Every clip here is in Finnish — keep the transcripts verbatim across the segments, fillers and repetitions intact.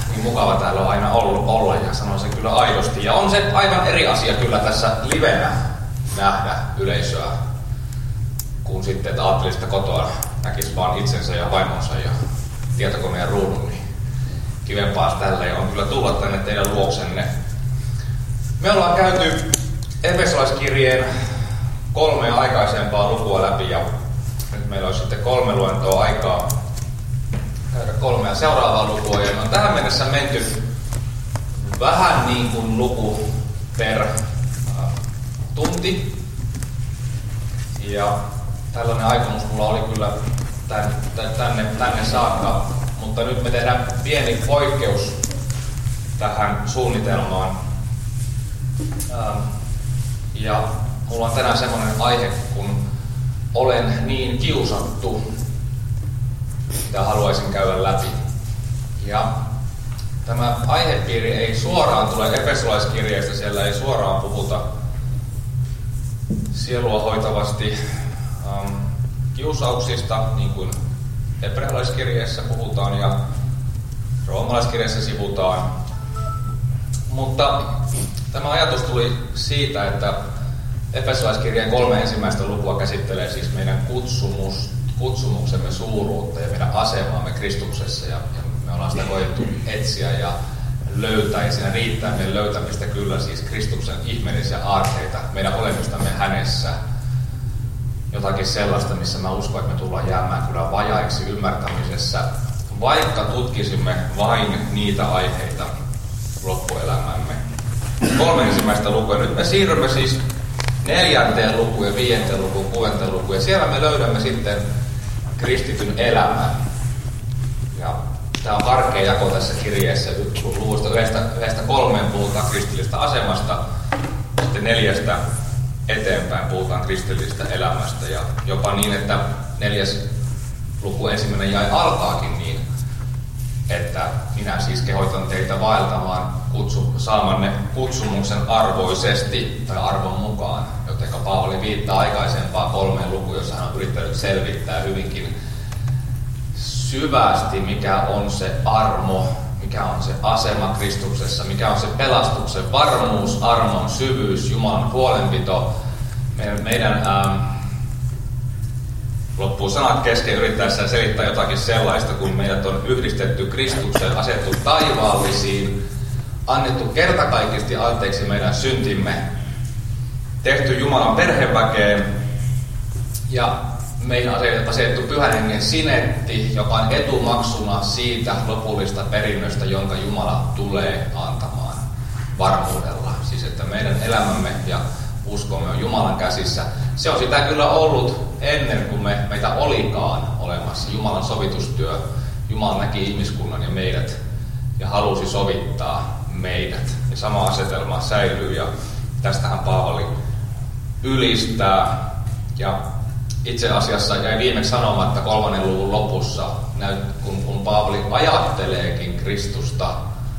niin mukava täällä on aina ollut olla ja sanon sen kyllä aidosti. Ja on se aivan eri asia kyllä tässä livenä nähdä yleisöä, kun sitten, että ajattelisi, että kotoa näkisi vaan itsensä ja vaimonsa ja tietokoneen ruudun, niin kivempaa tällä ja on kyllä tulla tänne teidän luoksenne. Me ollaan käyty Efesolaiskirjeen kolmea aikaisempaa lukua läpi ja nyt meillä on sitten kolme luentoa aikaa käydä kolmea seuraavaa lukua ja me on tähän mennessä menty vähän niin kuin luku per äh, tunti ja tällainen aikomus mulla oli kyllä tänne, tänne, tänne saakka, mutta nyt me tehdään pieni poikkeus tähän suunnitelmaan. Ähm, ja mulla on tänään semmoinen aihe, kun olen niin kiusattu, mitä haluaisin käydä läpi. Ja tämä aihepiiri ei suoraan tule Efesolaiskirjeestä, siellä ei suoraan puhuta sielua hoitavasti ähm, kiusauksista, niin kuin hebrealaiskirjeessä puhutaan ja roomalaiskirjeessä sivutaan. Mutta tämä ajatus tuli siitä, että Efesolaiskirjeen kolme ensimmäistä lukua käsittelee siis meidän kutsumus, kutsumuksemme suuruutta ja meidän asemaamme Kristuksessa. Ja, ja me ollaan sitä koettu etsiä ja löytää, ja siinä riittää meidän löytämistä kyllä siis Kristuksen ihmeellisiä aarteita, meidän olemistamme hänessä. Jotakin sellaista, missä mä uskon, että me tullaan jäämään kyllä vajaiksi ymmärtämisessä, vaikka tutkisimme vain niitä aiheita loppuelämämme. Kolme ensimmäistä lukua. Nyt me siirrymme siis neljänteen lukuun ja viidenteen lukuun, kuudenteen lukuun. Ja siellä me löydämme sitten kristityn elämän. Ja tämä on karkea jako tässä kirjeessä. Luvusta yhdestä, yhdestä kolmeen puhutaan kristillistä asemasta. Sitten neljästä eteenpäin puhutaan kristillisestä elämästä. Ja jopa niin, että neljäs luku ensimmäinen jae alkaakin niin, että minä siis kehotan teitä vaeltamaan kutsu, saamanne kutsumuksen arvoisesti tai arvon mukaan, joten Paavali viittaa aikaisempaan kolmeen lukuun, jossa hän on yrittänyt selvittää hyvinkin syvästi, mikä on se armo, mikä on se asema Kristuksessa, mikä on se pelastuksen varmuus, armon syvyys, Jumalan huolenpito. Meidän, meidän ähm, loppuu sanat kesken yrittäessään selittää jotakin sellaista, kun meidät on yhdistetty Kristukseen, asettu taivaallisiin, annettu kertakaikkisesti anteeksi meidän syntimme, tehty Jumalan perheväkeen ja meidän asetettu Pyhän Hengen sinetti, joka on etumaksuna siitä lopullista perinnöstä, jonka Jumala tulee antamaan varmuudella. Siis että meidän elämämme ja uskomme on Jumalan käsissä. Se on sitä kyllä ollut ennen kuin me, meitä olikaan olemassa. Jumalan sovitustyö. Jumala näki ihmiskunnan ja meidät ja halusi sovittaa meidät. Ja sama asetelma säilyy ja tästähän Paavali ylistää. Ja itse asiassa jäi viimeksi sanomatta kolmannen luvun lopussa, kun, kun Paavali ajatteleekin Kristusta,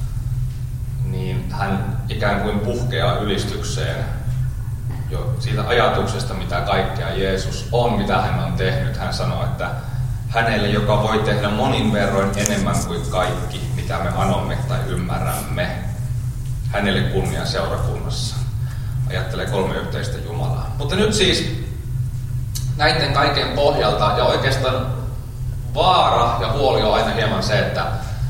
niin hän ikään kuin puhkeaa ylistykseen jo siitä ajatuksesta, mitä kaikkea Jeesus on, mitä hän on tehnyt. Hän sanoo, että hänelle, joka voi tehdä monin verroin enemmän kuin kaikki, mitä me anomme tai ymmärrämme, hänelle kunnia seurakunnassa. Ajattelee kolme yhteistä Jumalaa. Mutta nyt siis näiden kaiken pohjalta, ja oikeastaan vaara ja huoli on aina hieman se, että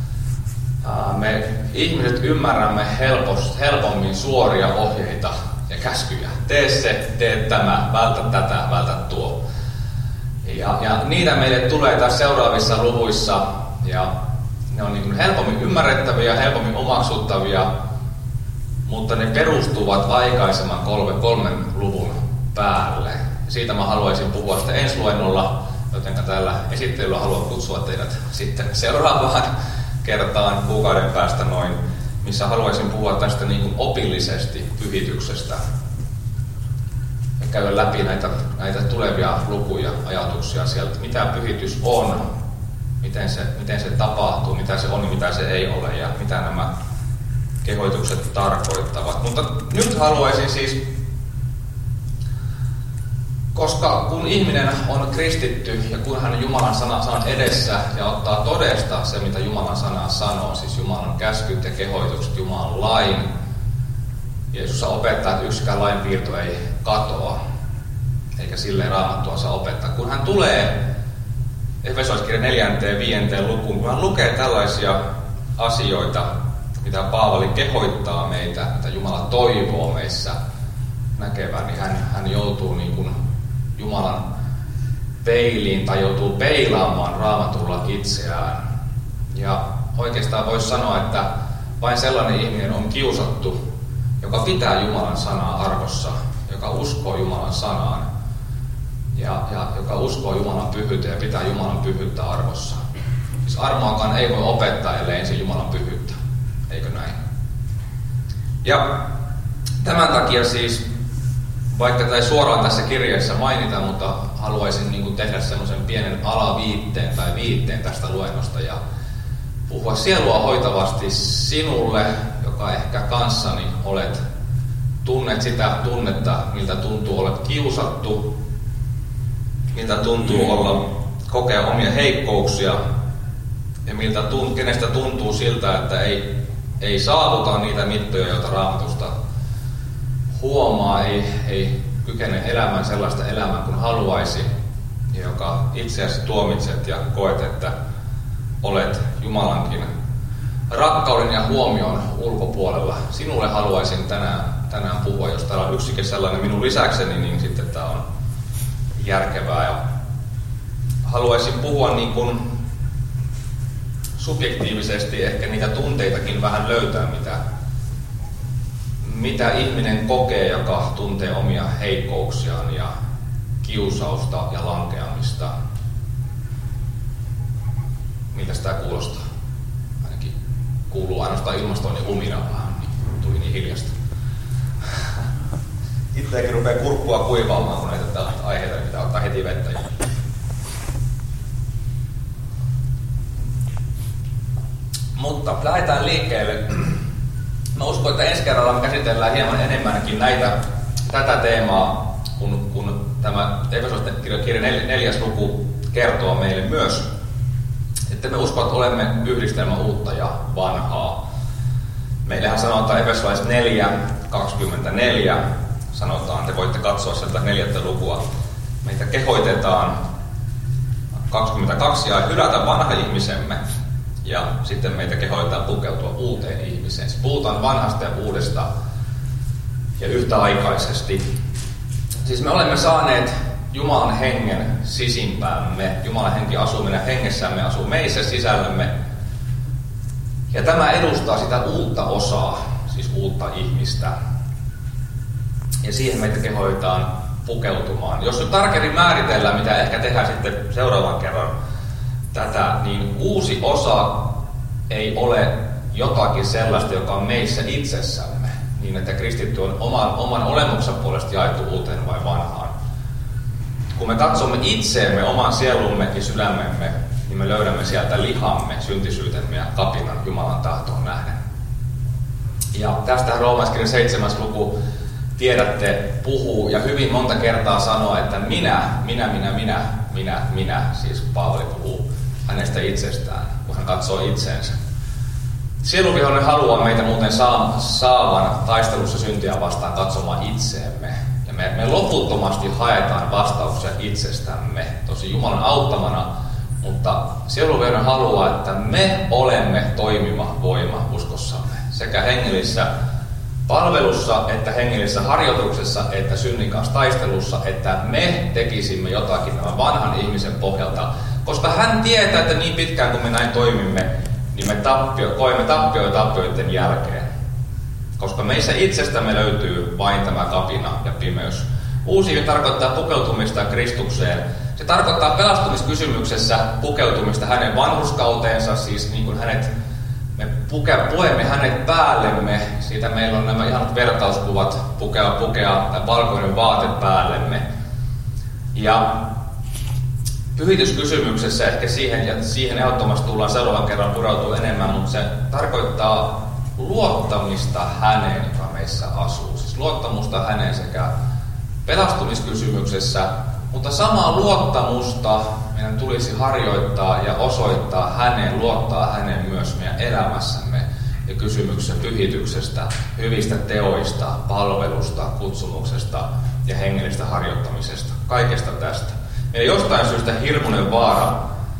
me ihmiset ymmärrämme helpost, helpommin suoria ohjeita ja käskyjä. Tee se, tee tämä, vältä tätä, vältä tuo. Ja, ja niitä meille tulee tässä seuraavissa luvuissa, ja ne on niin kuin helpommin ymmärrettäviä, helpommin omaksuttavia, mutta ne perustuvat aikaisemman kolme, kolmen luvun päälle. Siitä mä haluaisin puhua sitä ensi luennolla, joten tällä esittelyllä haluan kutsua teidät sitten seuraavaan kertaan kuukauden päästä noin, missä haluaisin puhua tästä niin kuin opillisesti pyhityksestä ja käydä läpi näitä, näitä tulevia lukuja, ajatuksia sieltä, mitä pyhitys on, miten se, miten se tapahtuu, mitä se on ja mitä se ei ole ja mitä nämä kehoitukset tarkoittavat. Mutta nyt haluaisin siis Koska kun ihminen on kristitty ja kun hän on Jumalan sana, sanan edessä ja ottaa todesta se, mitä Jumalan sana sanoo, siis Jumalan käskyt ja kehoitukset, Jumalan lain, Jeesus opettaa, että yksikään lainpiirto ei katoa, eikä silleen Raamattua saa opettaa. Kun hän tulee Efesolaiskirjan neljänteen, viidenteen lukuun, kun hän lukee tällaisia asioita, mitä Paavali kehoittaa meitä, mitä Jumala toivoo meissä näkevän, niin hän, hän joutuu niin kuin Jumalan peiliin tai joutuu peilaamaan Raamatulla itseään. Ja oikeastaan voisi sanoa, että vain sellainen ihminen on kiusattu, joka pitää Jumalan sanaa arvossa, joka uskoo Jumalan sanaan ja, ja joka uskoo Jumalan pyhyyttä ja pitää Jumalan pyhyyttä arvossa. Siis armoakaan ei voi opettaa, ellei ensin Jumalan pyhyyttä. Eikö näin? Ja tämän takia siis, vaikka tämä ei suoraan tässä kirjassa mainita, mutta haluaisin niin kuin tehdä semmoisen pienen alaviitteen tai viitteen tästä luennosta ja puhua sielua hoitavasti sinulle, joka ehkä kanssani olet, tunnet sitä tunnetta, miltä tuntuu olla kiusattu, miltä tuntuu olla, kokea omia heikkouksia ja miltä tunt, kenestä tuntuu siltä, että ei, ei saavuta niitä mittoja, joita Raamatusta huomaa, ei, ei kykene elämään sellaista elämää kuin haluaisi, ja joka itseäsi tuomitset ja koet, että olet Jumalankin rakkauden ja huomion ulkopuolella. Sinulle haluaisin tänään, tänään puhua, jos täällä on yksikin sellainen minun lisäkseni, niin sitten tämä on järkevää. Ja haluaisin puhua niin kuin subjektiivisesti, ehkä niitä tunteitakin vähän löytää, mitä, mitä ihminen kokee, joka tuntee omia heikkouksiaan ja kiusausta ja lankeamista. Miltä sitä kuulostaa? Ainakin kuuluu ainoastaan ilmastoon ja humina vähän, niin tuli niin hiljasta. Itseäkin rupeaa kurkkua kuivaamaan, kun näitä tällaista aiheita, niin pitää ottaa heti vettä. Mutta lähdetään liikkeelle. Mä uskon, että ensi kerralla me käsitellään hieman enemmänkin näitä, tätä teemaa, kun, kun tämä Efesolaiskirjan neljäs luku kertoo meille myös, että me uskon, että olemme yhdistelmä uutta ja vanhaa. Meillähän sanotaan Efesolais neljä kaksikymmentäneljä, sanotaan, te voitte katsoa sieltä neljättä lukua. Meitä kehoitetaan kaksikymmentäkaksi ja hylätä vanha ihmisemme. Ja sitten meitä kehoitetaan pukeutua uuteen ihmiseen. Siis puhutaan vanhasta ja uudesta ja yhtäaikaisesti. Siis me olemme saaneet Jumalan hengen sisimpäämme. Jumalan henki asuu meidän hengessämme, asuu meissä sisällämme. Ja tämä edustaa sitä uutta osaa, siis uutta ihmistä. Ja siihen meitä kehoitetaan pukeutumaan. Jos nyt tarkemmin määritellään, mitä ehkä tehdään sitten seuraavan kerran, tätä, niin uusi osa ei ole jotakin sellaista, joka on meissä itsessämme, niin että kristitty on oman, oman olemuksen puolesta jaettu uuteen vai vanhaan. Kun me katsomme itseemme, oman sielumme ja sydämemme, niin me löydämme sieltä lihamme, syntisyytemme ja kapinan Jumalan tahtoon nähden. Ja tästä Roomalaiskirjan seitsemäs luku, tiedätte, puhuu ja hyvin monta kertaa sanoo, että minä, minä, minä, minä, minä, minä, siis Paavali puhuu hänestä itsestään, kun hän katsoo itseensä. Sieluvihollinen haluaa meitä muuten saavan taistelussa syntiä vastaan katsomaan itseemme. Ja me, me loputtomasti haetaan vastauksia itsestämme, tosi Jumalan auttamana, mutta sieluvihollinen haluaa, että me olemme toimiva voima uskossamme. Sekä hengellisessä palvelussa, että hengellisessä harjoituksessa, että synnin kanssa taistelussa, että me tekisimme jotakin tämän vanhan ihmisen pohjalta. Koska hän tietää, että niin pitkään kuin me näin toimimme, niin me tappio, koemme tappioita tappioiden jälkeen. Koska meissä itsestämme löytyy vain tämä kapina ja pimeys. Uusi tarkoittaa pukeutumista Kristukseen. Se tarkoittaa pelastumiskysymyksessä pukeutumista hänen vanhurskauteensa, siis niin kuin hänet, me puke, puemme hänet päällemme. Siitä meillä on nämä ihanat vertauskuvat, pukea, pukea valkoinen vaate päällemme. Ja pyhityskysymyksessä ehkä siihen, ja siihen ehdottomasti tullaan seuraavan kerran pureutua enemmän, mutta se tarkoittaa luottamista häneen, joka meissä asuu. Siis luottamusta häneen sekä pelastumiskysymyksessä Mutta samaa luottamusta meidän tulisi harjoittaa ja osoittaa häneen, luottaa häneen myös meidän elämässämme ja kysymyksessä pyhityksestä, hyvistä teoista, palvelusta, kutsumuksesta ja hengellisestä harjoittamisesta. Kaikesta tästä. Meillä jostain syystä hirmuinen vaara,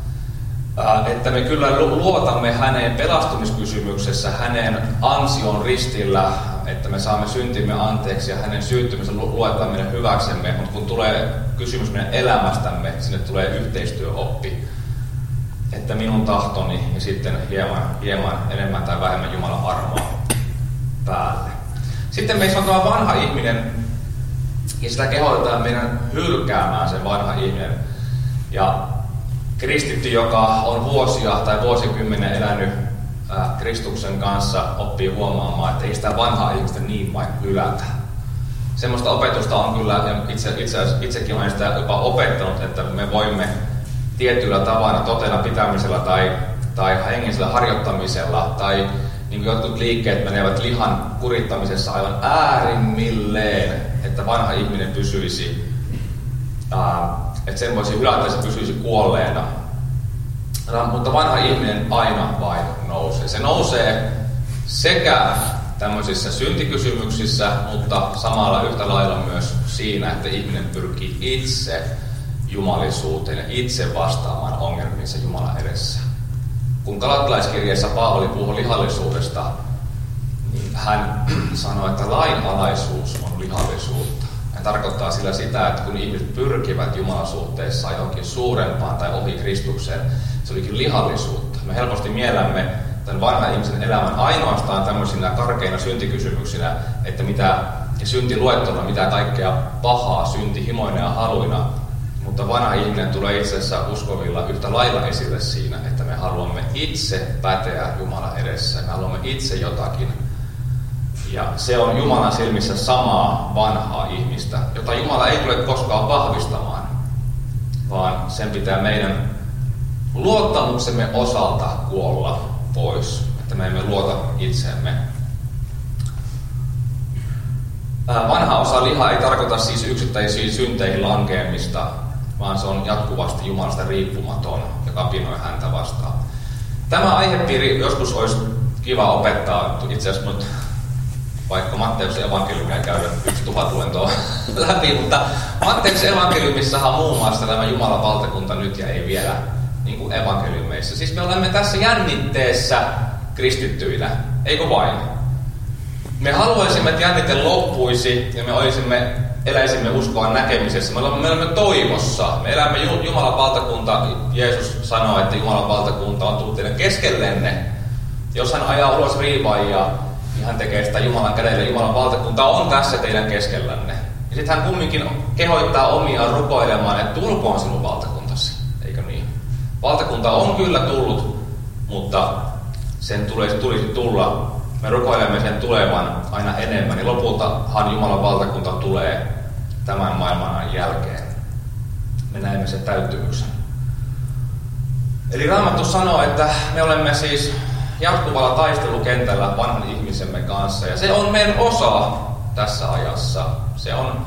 että me kyllä luotamme häneen pelastumiskysymyksessä, hänen ansion ristillä, että me saamme syntimme anteeksi ja hänen syyttymisen luetaan meidän hyväksemme, mutta kun tulee kysymys meidän elämästämme, sinne tulee yhteistyöoppi, että minun tahtoni ja sitten hieman, hieman enemmän tai vähemmän Jumalan armoa päälle. Sitten meissä on tämä vanha ihminen, ja sitä kehotetaan meidän hylkäämään sen vanha ihminen. Ja kristitty, joka on vuosia tai vuosikymmenen elänyt ää, Kristuksen kanssa, oppii huomaamaan, että ei sitä vanhaa ihmistä niin vain hylätä. Semmoista opetusta on kyllä, ja itse, itse, itsekin olen sitä jopa opettanut, että me voimme tietyllä tavalla, totena pitämisellä tai, tai hengisellä harjoittamisella, tai niin kuin jotkut liikkeet menevät lihan kurittamisessa aivan äärimmilleen, että vanha ihminen pysyisi, ää, että sen voisi hylätä, että se pysyisi kuolleena. Mutta vanha ihminen aina vain nousee. Se nousee sekä tämmöisissä syntikysymyksissä, mutta samalla yhtä lailla myös siinä, että ihminen pyrkii itse jumalisuuteen ja itse vastaamaan ongelmiinsa Jumalan edessä. Kun Galattalaiskirjeessä Paavali puhuu lihallisuudesta, niin hän sanoi, että lainalaisuus on lihallisuutta. Hän tarkoittaa sillä sitä, että kun ihmiset pyrkivät Jumalasuhteessa johonkin suurempaan tai ohi Kristukseen, se olikin lihallisuutta. Me helposti miellämme tämän vanhan ihmisen elämän ainoastaan tämmöisinä karkeina syntikysymyksinä, että mitä, ja syntiluettuna mitä kaikkea pahaa, syntihimoina ja haluina. Mutta vanha ihminen tulee itse asiassa uskovilla yhtä lailla esille siinä, että me haluamme itse päteä Jumalan edessä. Me haluamme itse jotakin. Ja se on Jumalan silmissä samaa vanhaa ihmistä, jota Jumala ei tule koskaan vahvistamaan, vaan sen pitää meidän luottamuksemme osalta kuolla pois, että me emme luota itseemme. Vanha osa lihaa ei tarkoita siis yksittäisiin synteihin lankeamista, vaan se on jatkuvasti Jumalasta riippumaton ja kapinoi häntä vastaan. Tämä aihepiiri joskus olisi kiva opettaa, itse asiassa nyt vaikka Matteuksen evankeliumia käydä yksi tuhat luentoa läpi, mutta Matteuksen evankeliumissahan muun muassa tämä Jumalan valtakunta nyt ja ei vielä, niin kuin evankeliumeissa. Siis me olemme tässä jännitteessä kristittyinä, eikö vain? Me haluaisimme, että jännite loppuisi ja me olisimme, eläisimme uskoa näkemisessä. Me olemme, me olemme toivossa. Me elämme Jumalan valtakunta. Jeesus sanoo, että Jumalan valtakunta on tullut teidän keskellenne. Jos hän ajaa ulos riivaajia, niin hän tekee sitä Jumalan kädellä. Jumalan valtakunta on tässä teidän keskellänne. Ja sitten hän kumminkin kehoittaa omiaan rukoilemaan, että tulkoon sinun valtakuntasi. Eikö niin? Valtakunta on kyllä tullut, mutta sen tulisi, tulisi tulla. Me rukoilemme sen tulevan aina enemmän, ja lopultahan Jumalan valtakunta tulee tämän maailman jälkeen. Me näemme sen täyttymyksen. Eli Raamattu sanoo, että me olemme siis jatkuvalla taistelukentällä vanhan ihmisemme kanssa, ja se on meidän osa tässä ajassa. Se on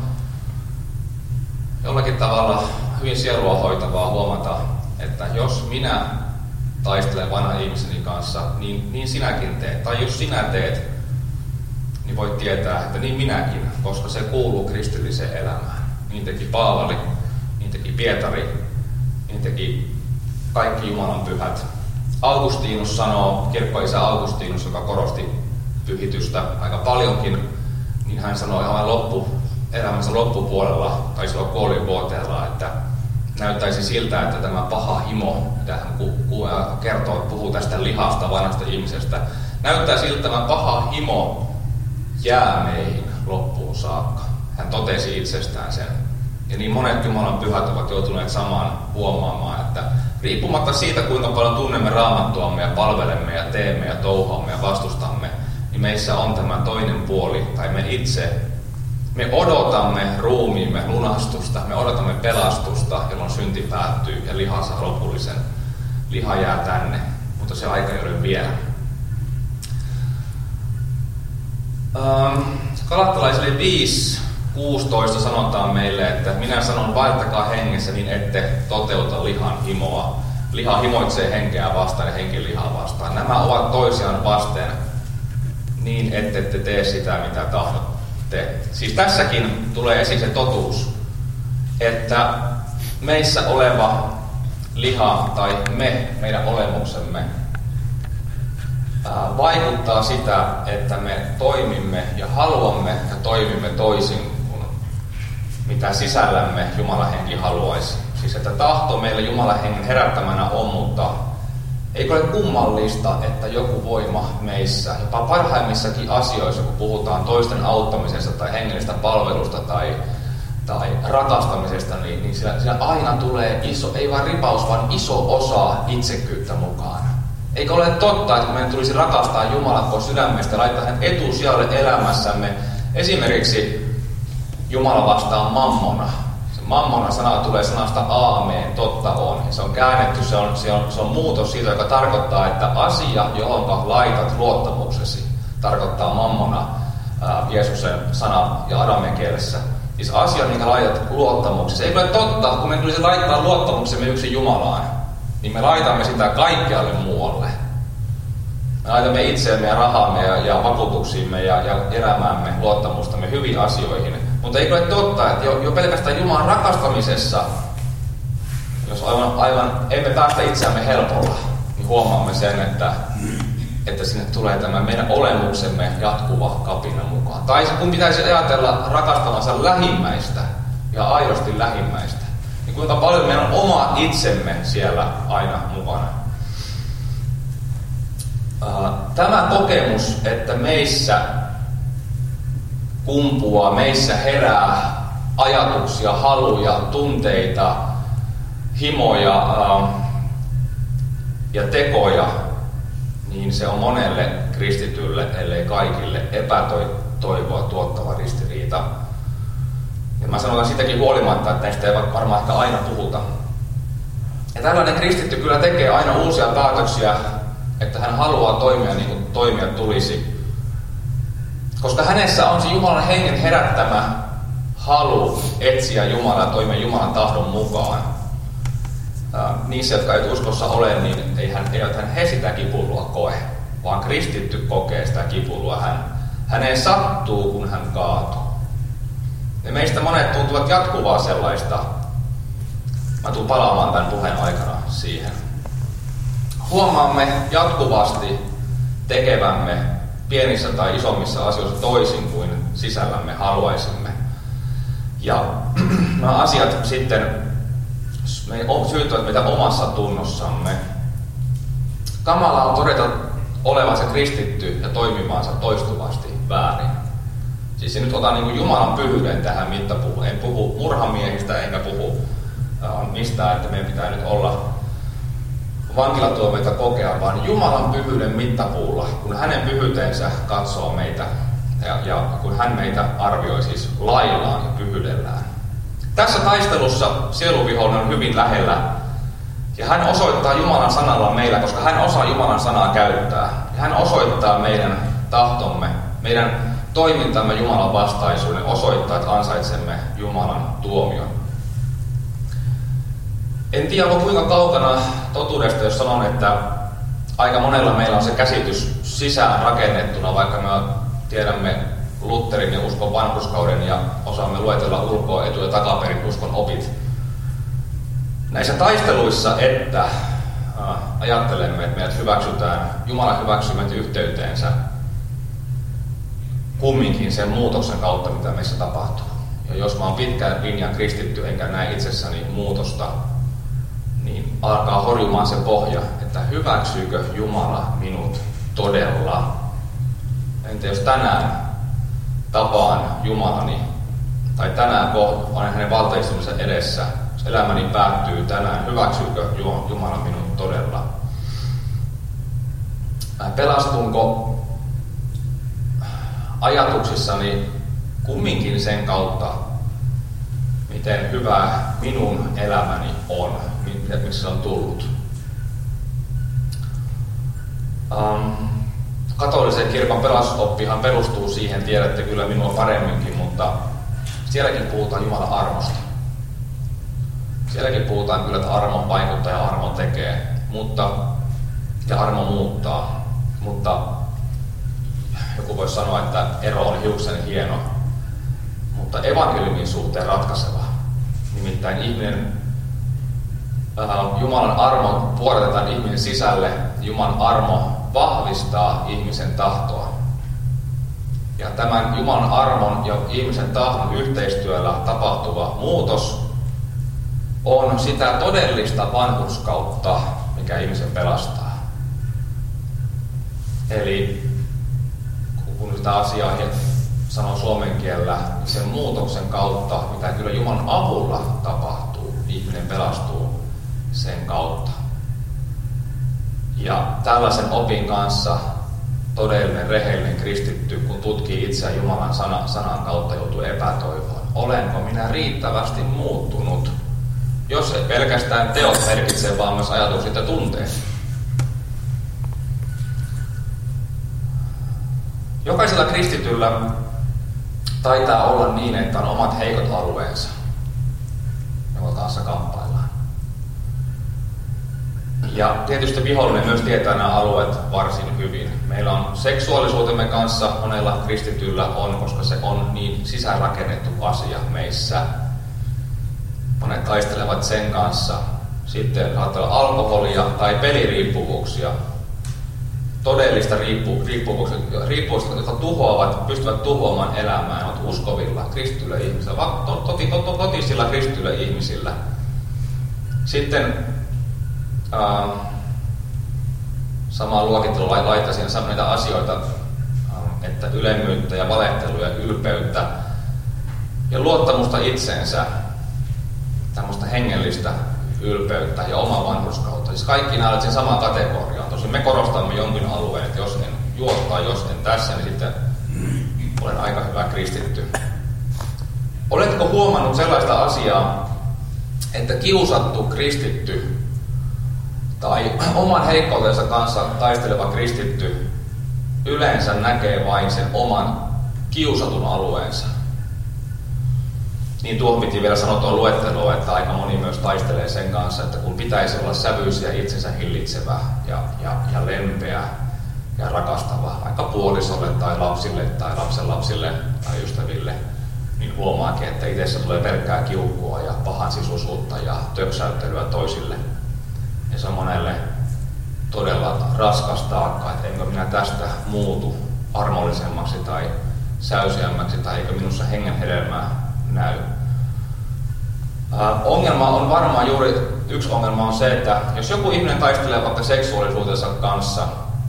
jollakin tavalla hyvin sielua hoitavaa huomata, että jos minä taistelen vanhan ihmiseni kanssa, niin, niin sinäkin teet. Tai jos sinä teet, niin voit tietää, että niin minäkin, koska se kuuluu kristilliseen elämään. Niin teki Paavali, niin teki Pietari, niin teki kaikki Jumalan pyhät. Augustinus sanoo, kirkkoisä Augustinus, joka korosti pyhitystä aika paljonkin, niin hän sanoi aivan loppu, elämänsä loppupuolella, tai silloin kuolinvuoteella, että näyttäisi siltä, että tämä paha himo, mitä hän ku, ku, kertoo, puhuu tästä lihasta, vanhasta ihmisestä, näyttää siltä, että tämä paha himo jää meihin loppuun saakka. Hän totesi itsestään sen. Ja niin monet Jumalan pyhät ovat joutuneet samaan huomaamaan, että riippumatta siitä, kuinka paljon tunnemme Raamattuamme ja palvelemme ja teemme ja touhaamme ja vastustamme, niin meissä on tämä toinen puoli, tai me itse. Me odotamme ruumiimme lunastusta, me odotamme pelastusta, jolloin synti päättyy ja liha saa lopullisen. Liha jää tänne, mutta se aika ei ole vielä. Ähm, Galattalaisille viisi kuusitoista sanotaan meille, että minä sanon vaeltakaa hengessä, niin ette toteuta lihan himoa. Liha himoitsee henkeä vastaan ja henki lihaa vastaan. Nämä ovat toisiaan vasten niin, ette te tee sitä, mitä tahdotte. Siis tässäkin tulee esiin se totuus, että meissä oleva liha tai me, meidän olemuksemme, vaikuttaa sitä, että me toimimme ja haluamme ja toimimme toisin kuin mitä sisällämme Jumalan henki haluaisi. Siis että tahto meillä Jumalan hengen herättämänä on, mutta eikö ole kummallista, että joku voima meissä, jopa parhaimmissakin asioissa, kun puhutaan toisten auttamisesta tai hengellistä palvelusta tai, tai rakastamisesta, niin, niin siellä, siellä aina tulee iso, ei vain ripaus, vaan iso osa itsekyyttä mukaan. Eikö ole totta, että meidän tulisi rakastaa Jumalaa koko sydämestä ja laittaa hän etusijalle elämässämme? Esimerkiksi Jumala vastaan mammona. Se mammona sana tulee sanasta aamen, totta on. Se on käännetty, se on, se on, se on muutos siitä, joka tarkoittaa, että asia, johon laitat luottamuksesi, tarkoittaa mammona ää, Jeesuksen sana ja Adamen kielessä. Siis asia, minkä laitat luottamuksesi. Eikö ole totta, kun me tulisi laittaa luottamuksemme yksin Jumalaan, niin me laitamme sitä kaikkialle muualle. Me laitamme itseämme ja rahamme ja, ja vakuutuksiimme ja, ja elämäämme, luottamustamme hyviin asioihin. Mutta eikö ole totta, että jo, jo pelkästään Jumalan rakastamisessa, jos aivan, aivan emme päästä itseämme helpolla, niin huomaamme sen, että, että sinne tulee tämä meidän olemuksemme jatkuva kapina mukaan. Tai kun pitäisi ajatella rakastavansa lähimmäistä ja aidosti lähimmäistä, niin kuinka paljon meillä on oma itsemme siellä aina mukana. Tämä kokemus, että meissä kumpuaa, meissä herää ajatuksia, haluja, tunteita, himoja ja tekoja, niin se on monelle kristitylle, ellei kaikille, epätoivoa tuottava ristiriita. Ja mä sanon sitäkin huolimatta, että näistä ei varmaan ehkä aina puhuta. Ja tällainen kristitty kyllä tekee aina uusia päätöksiä, että hän haluaa toimia niin kuin toimia tulisi. Koska hänessä on se Jumalan hengen herättämä halu etsiä Jumalaa ja toimia Jumalan tahdon mukaan. Niissä, jotka eivät uskossa ole, niin eivät hän he sitä kipuilua koe, vaan kristitty kokee sitä kipuilua. Hän, häneen sattuu, kun hän kaatuu. Ja meistä monet tuntuvat jatkuvaa sellaista. Mä tulen palaamaan tämän puheen aikana siihen. Huomaamme jatkuvasti tekevämme pienissä tai isommissa asioissa toisin kuin sisällämme haluaisimme. Ja nämä asiat sitten syyttävät meitä omassa tunnossamme. Kamalaa on todeta olevansa kristitty ja toimivansa toistuvasti väärin. Siis nyt otan niin kuin Jumalan pyhyyden tähän mittapuuhun. En puhu murhamiehistä enkä puhu äh, mistään, että meidän pitää nyt olla vankilatuomioita kokea, vaan Jumalan pyhyyden mittapuulla, kun hänen pyhyytensä katsoo meitä ja, ja kun hän meitä arvioi siis laillaan ja pyhyydellään. Tässä taistelussa sieluvihollinen on hyvin lähellä ja hän osoittaa Jumalan sanalla meillä, koska hän osaa Jumalan sanaa käyttää. Ja hän osoittaa meidän tahtomme, meidän toimintamme Jumalan vastaisuuden, osoittaa, että ansaitsemme Jumalan tuomion. En tiedä, onko kuinka kaukana totuudesta, jos sanon, että aika monella meillä on se käsitys sisään rakennettuna, vaikka me tiedämme Lutherin ja uskon vanhurskauden ja osaamme luetella ulkoa, etu- ja takaperin uskon opit. Näissä taisteluissa, että äh, ajattelemme, että meidät hyväksytään, Jumala hyväksyy meidät yhteyteensä kumminkin sen muutoksen kautta, mitä meissä tapahtuu. Ja jos mä oon pitkän linjan kristitty enkä näe itsessäni muutosta, niin alkaa horjumaan se pohja, että hyväksyykö Jumala minut todella. Entä jos tänään tapaan Jumalani, tai tänään olen hänen valtaistumisensa edessä, jos elämäni päättyy tänään, hyväksyykö Jumala minut todella? Pelastunko ajatuksissani kumminkin sen kautta, miten hyvä minun elämäni on, miksi se on tullut. Um, katolisen kirkon pelastusoppihan perustuu siihen, tiedätte kyllä minua paremminkin, mutta sielläkin puhutaan Jumalan armosta. Sielläkin puhutaan kyllä, että armo vaikuttaa ja armo tekee, mutta, ja armo muuttaa. Mutta joku voisi sanoa, että ero on hiuksen hieno, mutta evankeliumin suhteen ratkaiseva. Nimittäin ihminen, äh, Jumalan armo puoletetaan ihmisen sisälle, Jumalan armo vahvistaa ihmisen tahtoa. Ja tämän Jumalan armon ja ihmisen tahdon yhteistyöllä tapahtuva muutos on sitä todellista vanhurskautta, mikä ihmisen pelastaa. Eli kun sitä asiaa sanoo suomen kielellä, niin sen muutoksen kautta, mitä kyllä Jumalan avulla tapahtuu, ihminen pelastuu sen kautta. Ja tällaisen opin kanssa todellinen, rehellinen kristitty, kun tutkii itseään Jumalan sana, sanan kautta, joutuu epätoivoon. Olenko minä riittävästi muuttunut? Jos ei pelkästään teot merkitse, vaan myös ajatukset ja tunteet. Jokaisella kristityllä taitaa olla niin, että on omat heikot alueensa, jonka kanssa kamppaillaan. Ja tietysti vihollinen myös tietää nämä alueet varsin hyvin. Meillä on seksuaalisuutemme kanssa monella kristityllä on, koska se on niin sisäänrakennettu asia meissä. Monet taistelevat sen kanssa. Sitten saattaa olla alkoholia tai peliriippuvuuksia. Todellista riippu, riippuvuuksia, riippuvuuksia, jotka tuhoavat, pystyvät tuhoamaan elämää, ovat uskovilla kristityillä ihmisillä, toti, toti, totisilla kristityillä ihmisillä. Sitten äh, samaa luokittelua laittaisin näitä asioita, äh, että ylemmyyttä ja valehtelua ja ylpeyttä ja luottamusta itseensä, tämmöistä hengellistä ylpeyttä ja omaa vanhurskautta. Siis kaikki nämä sen samaan kategoriaan. Tosin me korostamme jonkin alueen, että jos en juo tai jos en tässä, niin sitten olen aika hyvä kristitty. Oletko huomannut sellaista asiaa, että kiusattu kristitty tai oman heikkoutensa kanssa taisteleva kristitty yleensä näkee vain sen oman kiusatun alueensa? Niin tuohon piti vielä sanoa tuon luettelua, että aika moni myös taistelee sen kanssa, että kun pitäisi olla sävyisiä itsensä hillitsevä ja, ja, ja lempeä ja rakastava, vaikka puolisolle tai lapsille tai lapsenlapsille tai ystäville, niin huomaakin, että itsessä tulee pelkkää kiukkua ja pahan sisuisuutta ja töksäyttelyä toisille. Ja se on monelle todella raskas taakka, että enkö minä tästä muutu armollisemmaksi tai säysiämmäksi tai eikö minussa hengen hedelmää näy. Uh, ongelma on varmaan juuri, yksi ongelma on se, että jos joku ihminen taistelee vaikka seksuaalisuutensa kanssa,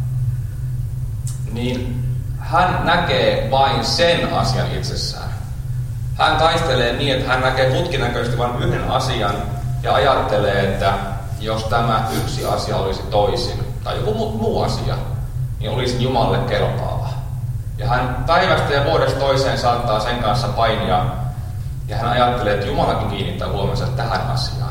niin hän näkee vain sen asian itsessään. Hän taistelee niin, että hän näkee putkinäköisesti vain yhden asian ja ajattelee, että jos tämä yksi asia olisi toisin tai joku muu asia, niin olisi Jumalalle kelpaava. Ja hän päivästä ja vuodesta toiseen saattaa sen kanssa painia. Ja hän ajattelee, että Jumalakin kiinnittää huomionsa tähän asiaan.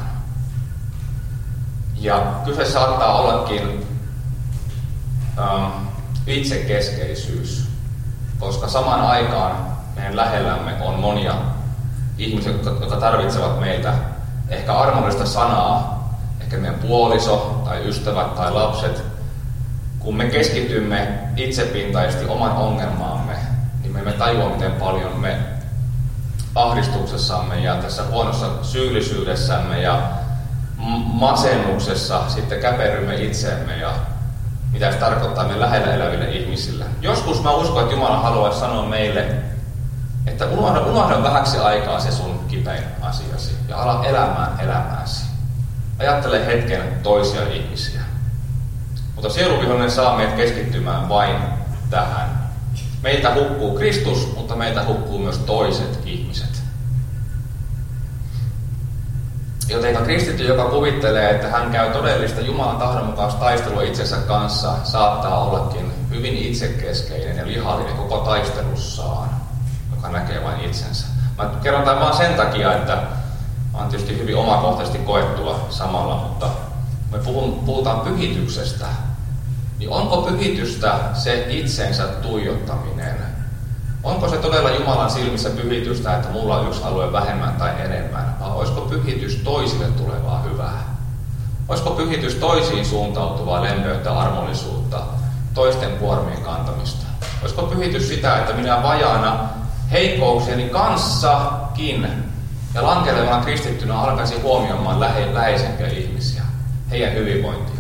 Ja kyse saattaa ollakin ähm, itsekeskeisyys, koska samaan aikaan meidän lähellämme on monia ihmisiä, jotka tarvitsevat meiltä ehkä armollista sanaa, ehkä meidän puoliso tai ystävät tai lapset. Kun me keskitymme itsepintaisesti oman ongelmaamme, niin me emme tajua, miten paljon me ahdistuksessamme ja tässä huonossa syyllisyydessämme ja masennuksessa sitten käperrymme itseemme ja mitä se tarkoittaa meidän lähellä eläville ihmisille. Joskus mä uskon, että Jumala haluaisi sanoa meille, että unohda, unohda vähäksi aikaa se sun kipein asiasi ja ala elämään elämääsi. Ajattele hetken toisia ihmisiä. Mutta sieluvihollinen saa meidät keskittymään vain tähän. Meiltä hukkuu Kristus, mutta meiltä hukkuu myös toiset ihmiset. Joten kristitty, joka kuvittelee, että hän käy todellista Jumalan tahdonmukaista taistelua itsensä kanssa, saattaa ollakin hyvin itsekeskeinen ja lihallinen koko taistelussaan, joka näkee vain itsensä. Mä kerron tämän vaan sen takia, että on tietysti hyvin omakohtaisesti koettua samalla, mutta me puhutaan pyhityksestä. Niin onko pyhitystä se itsensä tuijottaminen? Onko se todella Jumalan silmissä pyhitystä, että mulla on yksi alue vähemmän tai enemmän? Vai olisiko pyhitys toisille tulevaa hyvää? Olisiko pyhitys toisiin suuntautuvaa lempeyttä, armollisuutta, toisten kuormien kantamista? Olisiko pyhitys sitä, että minä vajaana heikkouksieni kanssakin ja lankelevana kristittynä alkaisin huomioimaan lähe, läheisempiä ihmisiä, heidän hyvinvointiaan?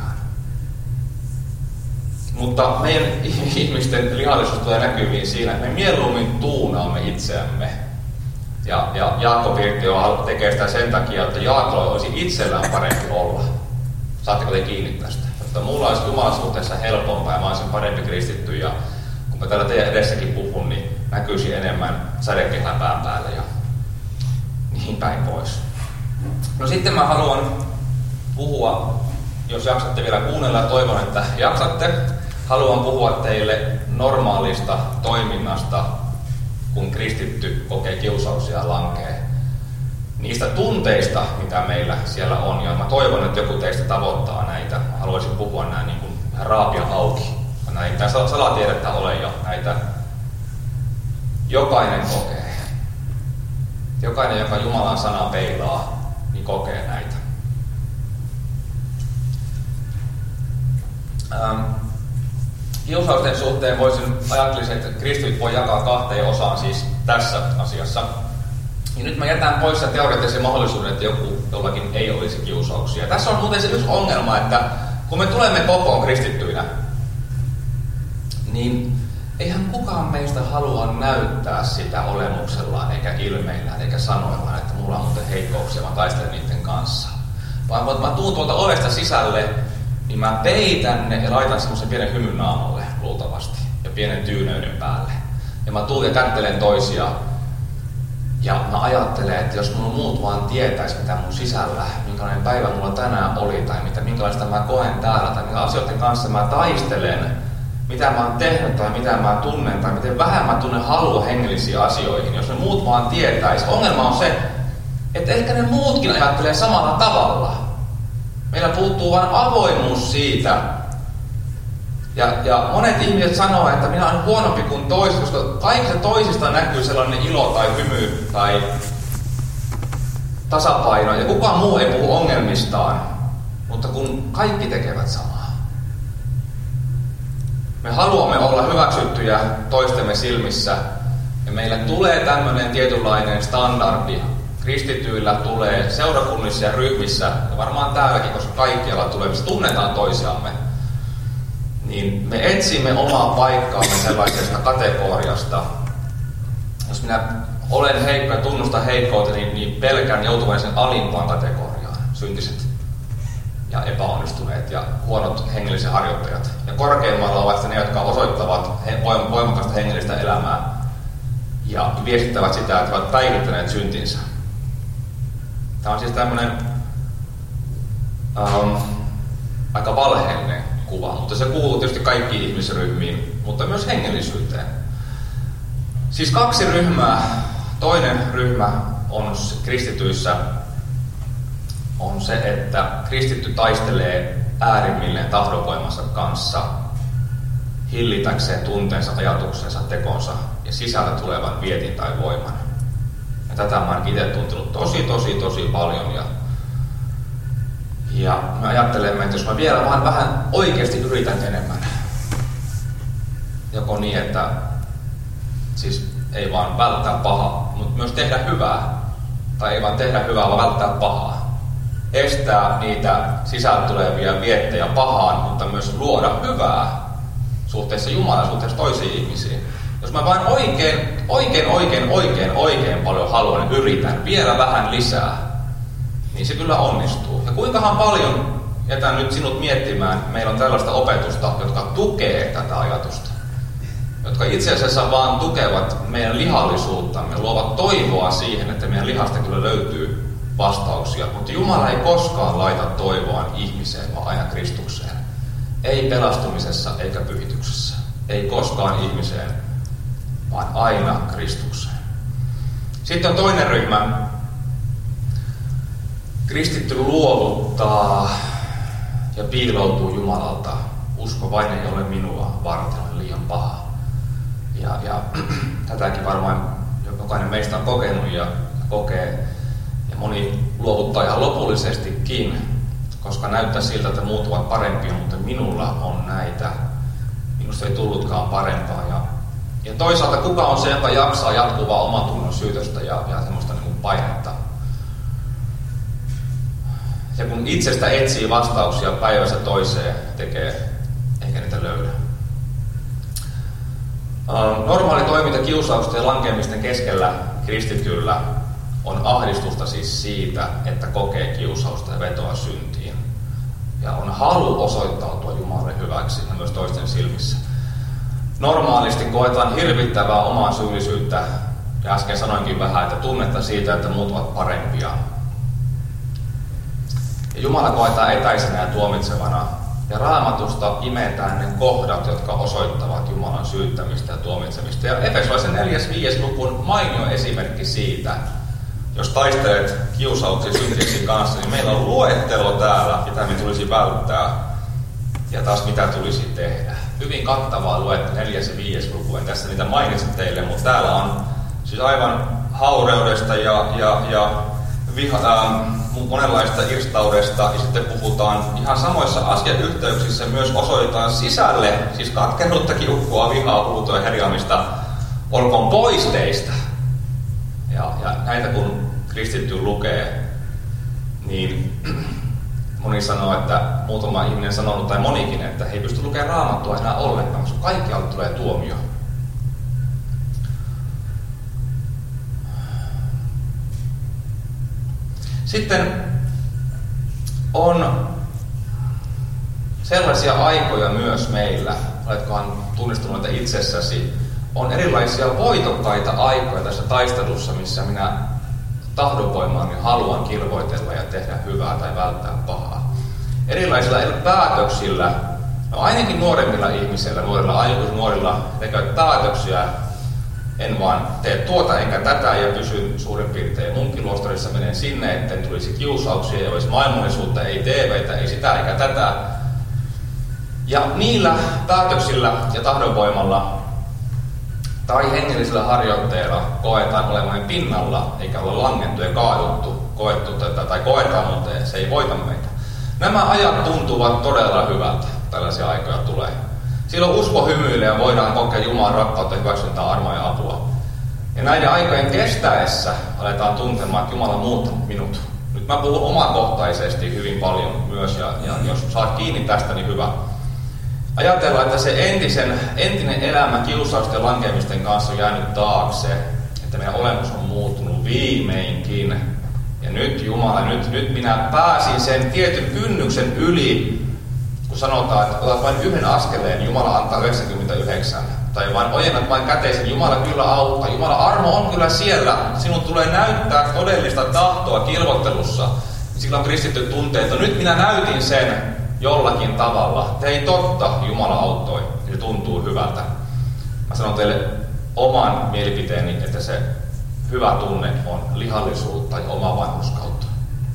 Mutta meidän ihmisten lihallisuus tulee näkyviin siinä, että me mieluummin tuunaamme itseämme. Ja, ja Jaakko Pirttio tekee sitä sen takia, että Jaakolla olisi itsellään parempi olla. Saatteko te kiinni tästä? Että mulla olisi Jumalan suhteessa helpompaa ja mä olisin parempi kristitty. Ja kun mä täällä teidän edessäkin puhun, niin näkyisi enemmän sädekehlän pään päälle ja niin päin pois. No sitten mä haluan puhua, jos jaksatte vielä kuunnella ja toivon, että jaksatte. Haluan puhua teille normaalista toiminnasta, kun kristitty kokee kiusauksia ja lankee. Niistä tunteista, mitä meillä siellä on, ja mä toivon, että joku teistä tavoittaa näitä. Mä haluaisin puhua näin niin kuin raapia auki. Näitä salatiedettä ole jo, näitä jokainen kokee. Jokainen, joka Jumalan sana peilaa, niin kokee näitä. Ähm. Kiusausten suhteen voisin ajattelisin, että kristityt voi jakaa kahteen osaan siis tässä asiassa. Ja nyt mä jätän pois sen teoreettisen mahdollisuuden, että joku jollakin ei olisi kiusauksia. Tässä on muuten se yksi ongelma, että kun me tulemme kokoon kristittyinä, niin eihän kukaan meistä halua näyttää sitä olemuksellaan, eikä ilmeillään, eikä sanoillaan, että mulla on muuten heikkouksia, mä taistelen niiden kanssa. Vaan kun mä tuun tuolta ovesta sisälle, niin mä peitän ne ja laitan semmoisen pienen hymyn naamalle luultavasti ja pienen tyyneyden päälle. Ja mä tuun ja kättelen toisia ja mä ajattelen, että jos mun muut vaan tietäis mitä mun sisällä, minkälainen päivä mulla tänään oli tai mitä, minkälaista mä koen täällä tai mitä asioiden kanssa mä taistelen, mitä mä oon tehnyt tai mitä mä tunnen tai miten vähän mä tunnen halua hengellisiin asioihin. Jos ne muut vaan tietäis. Ongelma on se, että ehkä ne muutkin ajattelee samalla tavalla. Meillä puuttuu vain avoimuus siitä. Ja, ja monet ihmiset sanoo, että minä olen huonompi kuin toiset, koska kaikista toisista näkyy sellainen ilo tai hymy tai tasapaino. Ja kukaan muu ei puhu ongelmistaan, mutta kun kaikki tekevät samaa. Me haluamme olla hyväksyttyjä toistemme silmissä ja meille tulee tämmöinen tietynlainen standardi. Kristityillä tulee seurakunnissa ja ryhmissä, ja varmaan täälläkin, koska kaikkialla tulee, missä tunnetaan toisiamme, niin me etsimme omaa paikkaamme sellaisesta kategoriasta. Jos minä olen heikko ja tunnustan heikkouteni, niin, niin pelkään joutuvan sen alimpaan kategoriaan. Syntiset ja epäonnistuneet ja huonot hengelliset harjoittajat. Ja korkeimmalla ovat ne, jotka osoittavat voimakasta hengellistä elämää ja viestittävät sitä, että ovat päivittäneet syntinsä. Tämä on siis tämmöinen ähm, aika valheellinen kuva, mutta se kuuluu tietysti kaikkiin ihmisryhmiin, mutta myös hengellisyyteen. Siis kaksi ryhmää. Toinen ryhmä on kristityissä on se, että kristitty taistelee äärimmilleen tahdonvoimansa kanssa hillitäkseen tunteensa, ajatuksensa, tekonsa ja sisältä tulevan vietin tai voiman. Ja tätä mä oon itse tuntenut tosi, tosi, tosi paljon. Ja, ja me ajattelemme, että jos mä vielä vaan vähän oikeasti yritän enemmän. Joko niin, että siis ei vaan välttää pahaa, mutta myös tehdä hyvää. Tai ei vaan tehdä hyvää, vaan välttää pahaa. Estää niitä sisältä tulevia viettejä pahaan, mutta myös luoda hyvää suhteessa Jumalaan, suhteessa toisiin ihmisiin. Jos mä vain oikein, oikein, oikein, oikein, oikein paljon haluan ja yritän vielä vähän lisää, niin se kyllä onnistuu. Ja kuinkahan paljon, jätän nyt sinut miettimään, meillä on tällaista opetusta, jotka tukee tätä ajatusta. Jotka itse asiassa vaan tukevat meidän lihallisuuttamme, luovat toivoa siihen, että meidän lihasta kyllä löytyy vastauksia. Mutta Jumala ei koskaan laita toivoaan ihmiseen, vaan aina Kristukseen. Ei pelastumisessa eikä pyhityksessä. Ei koskaan ihmiseen, vaan aina Kristukseen. Sitten on toinen ryhmä. Kristitty luovuttaa ja piiloutuu Jumalalta. Usko vain ei ole minua varten, on liian paha. Ja, ja tätäkin varmaan jokainen meistä on kokenut ja kokee. Ja moni luovuttaa ihan lopullisestikin, koska näyttää siltä, että muut ovat parempia, mutta minulla on näitä. Minusta ei tullutkaan parempaa. Ja, ja toisaalta kuka on se, joka jaksaa jatkuvaa oman tunnon syytöstä ja, ja semmoista niin kuin painetta. Ja kun itsestä etsii vastauksia päivästä toiseen, tekee, eikä niitä löydä. Normaali toiminta kiusausten ja lankeamisten keskellä kristityllä on ahdistusta siis siitä, että kokee kiusausta ja vetoa syntiin. Ja on halu osoittautua Jumalalle hyväksi ja myös toisten silmissä. Normaalisti koetaan hirvittävää omaa syyllisyyttä, ja äsken sanoinkin vähän, että tunnetta siitä, että muut ovat parempia. Ja Jumala koetaan etäisenä ja tuomitsevana. Ja Raamatusta imetään ne kohdat, jotka osoittavat Jumalan syyttämistä ja tuomitsemista. Ja Efesolaisen neljäs viides luvun mainio esimerkki siitä, jos taistelet kiusauksia syntiksi kanssa, niin meillä on luettelo täällä, mitä me tulisi välttää ja taas mitä tulisi tehdä. Hyvin kattavaa luettelo, neljäs ja viides luku, en tässä niitä mainitse teille, mutta täällä on siis aivan haureudesta ja, ja, ja viha, ähm, monenlaista irstaudesta, ja sitten puhutaan ihan samoissa asiayhteyksissä myös osoitetaan sisälle, siis katkeruutta, kiukkua, vihaa, huutoa ja herjaamista, olkoon pois teistä. Ja, ja näitä kun kristitty lukee, niin moni sanoo, että muutama ihminen sanonut, tai monikin, että he ei pysty lukemaan Raamattua enää ollenkaan, koska kaikkialta tulee tuomio. Sitten on sellaisia aikoja myös meillä, oletkohan tunnistunut näitä itsessäsi, on erilaisia voitokkaita aikoja tässä taistelussa, missä minä tahdonvoimaani haluan kirvoitella ja tehdä hyvää tai välttää pahaa. Erilaisilla päätöksillä, no ainakin nuoremmilla ihmisillä, nuorilla, aikuisilla nuorilla tekevät päätöksiä, en vaan tee tuota enkä tätä ja pysyn suurin piirtein munkiluostarissa, menen sinne, etten tulisi kiusauksia, ei olisi maailmallisuutta, ei T V:tä, ei sitä eikä tätä. Ja niillä päätöksillä ja tahdonvoimalla tai hengellisellä harjoitteella koetaan olemaan pinnalla, eikä olla langettu ja kaaduttu, koettu tätä, tai koetaan, mutta se ei voita meitä. Nämä ajat tuntuvat todella hyvältä, tällaisia aikoja tulee. Silloin usko hymyilee ja voidaan kokea Jumalan rakkautta, hyväksyntää, armoa ja apua. Ja näiden aikojen kestäessä aletaan tuntemaan, että Jumala on muuttanut minut. Nyt mä puhun omakohtaisesti hyvin paljon myös, ja, ja jos saat kiinni tästä, niin hyvä. Ajatellaan, että se entisen, entinen elämä kiusausten ja lankeamisten kanssa on jäänyt taakse, että meidän olemus on muuttunut viimeinkin. Ja nyt Jumala, nyt, nyt minä pääsin sen tietyn kynnyksen yli, kun sanotaan, että otat vain yhden askeleen, Jumala antaa yhdeksänkymmentäyhdeksän. Tai vain ojennat vain käteisen, Jumala kyllä auttaa. Jumala armo on kyllä siellä. Sinun tulee näyttää todellista tahtoa kilvottelussa. Silloin kristitty tuntee, että nyt minä näytin sen jollakin tavalla. Tein totta, Jumala auttoi. Se tuntuu hyvältä. Mä sanon teille oman mielipiteeni, että se hyvä tunne on lihallisuutta ja oma vanhurskautta.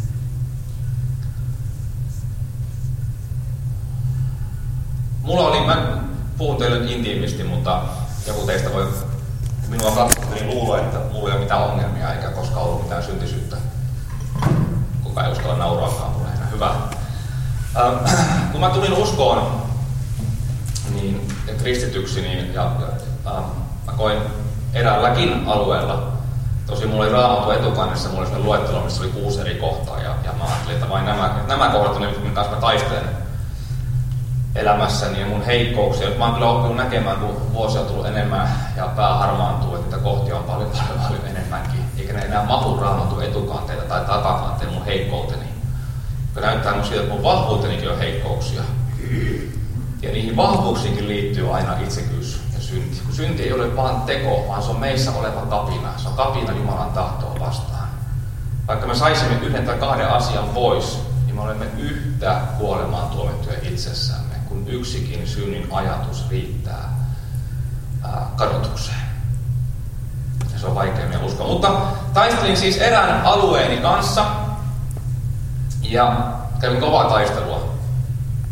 Mulla oli, mä puhun teille nyt intiimisti, mutta joku teistä voi minua katsoa, niin luulee, että mulla ei ole mitään ongelmia eikä koskaan ollut mitään syntisyyttä. Kuka ei uskalla nauraakaan mulle enää. Hyvä. Ähm, kun mä tulin uskoon niin, ja kristityksi, niin ja, ja, ähm, mä koin eräälläkin alueella. Tosi mulla oli Raamattu etukannessa, mulla oli sellainen luettelo, missä oli kuusi eri kohtaa. Ja, ja mä ajattelin, että vain nämä, nämä kohdat on ne, minkä kanssa mä taistelen elämässäni ja mun heikkouksia. Nyt mä oon kyllä oppinut näkemään, kun vuosia on tullut enemmän ja pää harmaantuu, että niitä kohtia on paljon, paljon, paljon enemmänkin. Eikä ne enää mahu Raamatun etukanteita tai takakanteita mun heikkouteni. Joka näyttää mun siitä, että mun vahvuutenikin on heikkouksia. Ja niihin vahvuuksiinkin liittyy aina itsekyys ja synti. Kun synti ei ole vaan teko, vaan se on meissä oleva kapina. Se on kapina Jumalan tahtoa vastaan. Vaikka me saisimme yhden tai kahden asian pois, niin me olemme yhtä kuolemaan tuomittuja itsessämme, kun yksikin synnin ajatus riittää ää, kadotukseen. Ja se on vaikea meidän uskoa. Mutta taistelin siis erään alueeni kanssa ja kävin kovaa taistelua.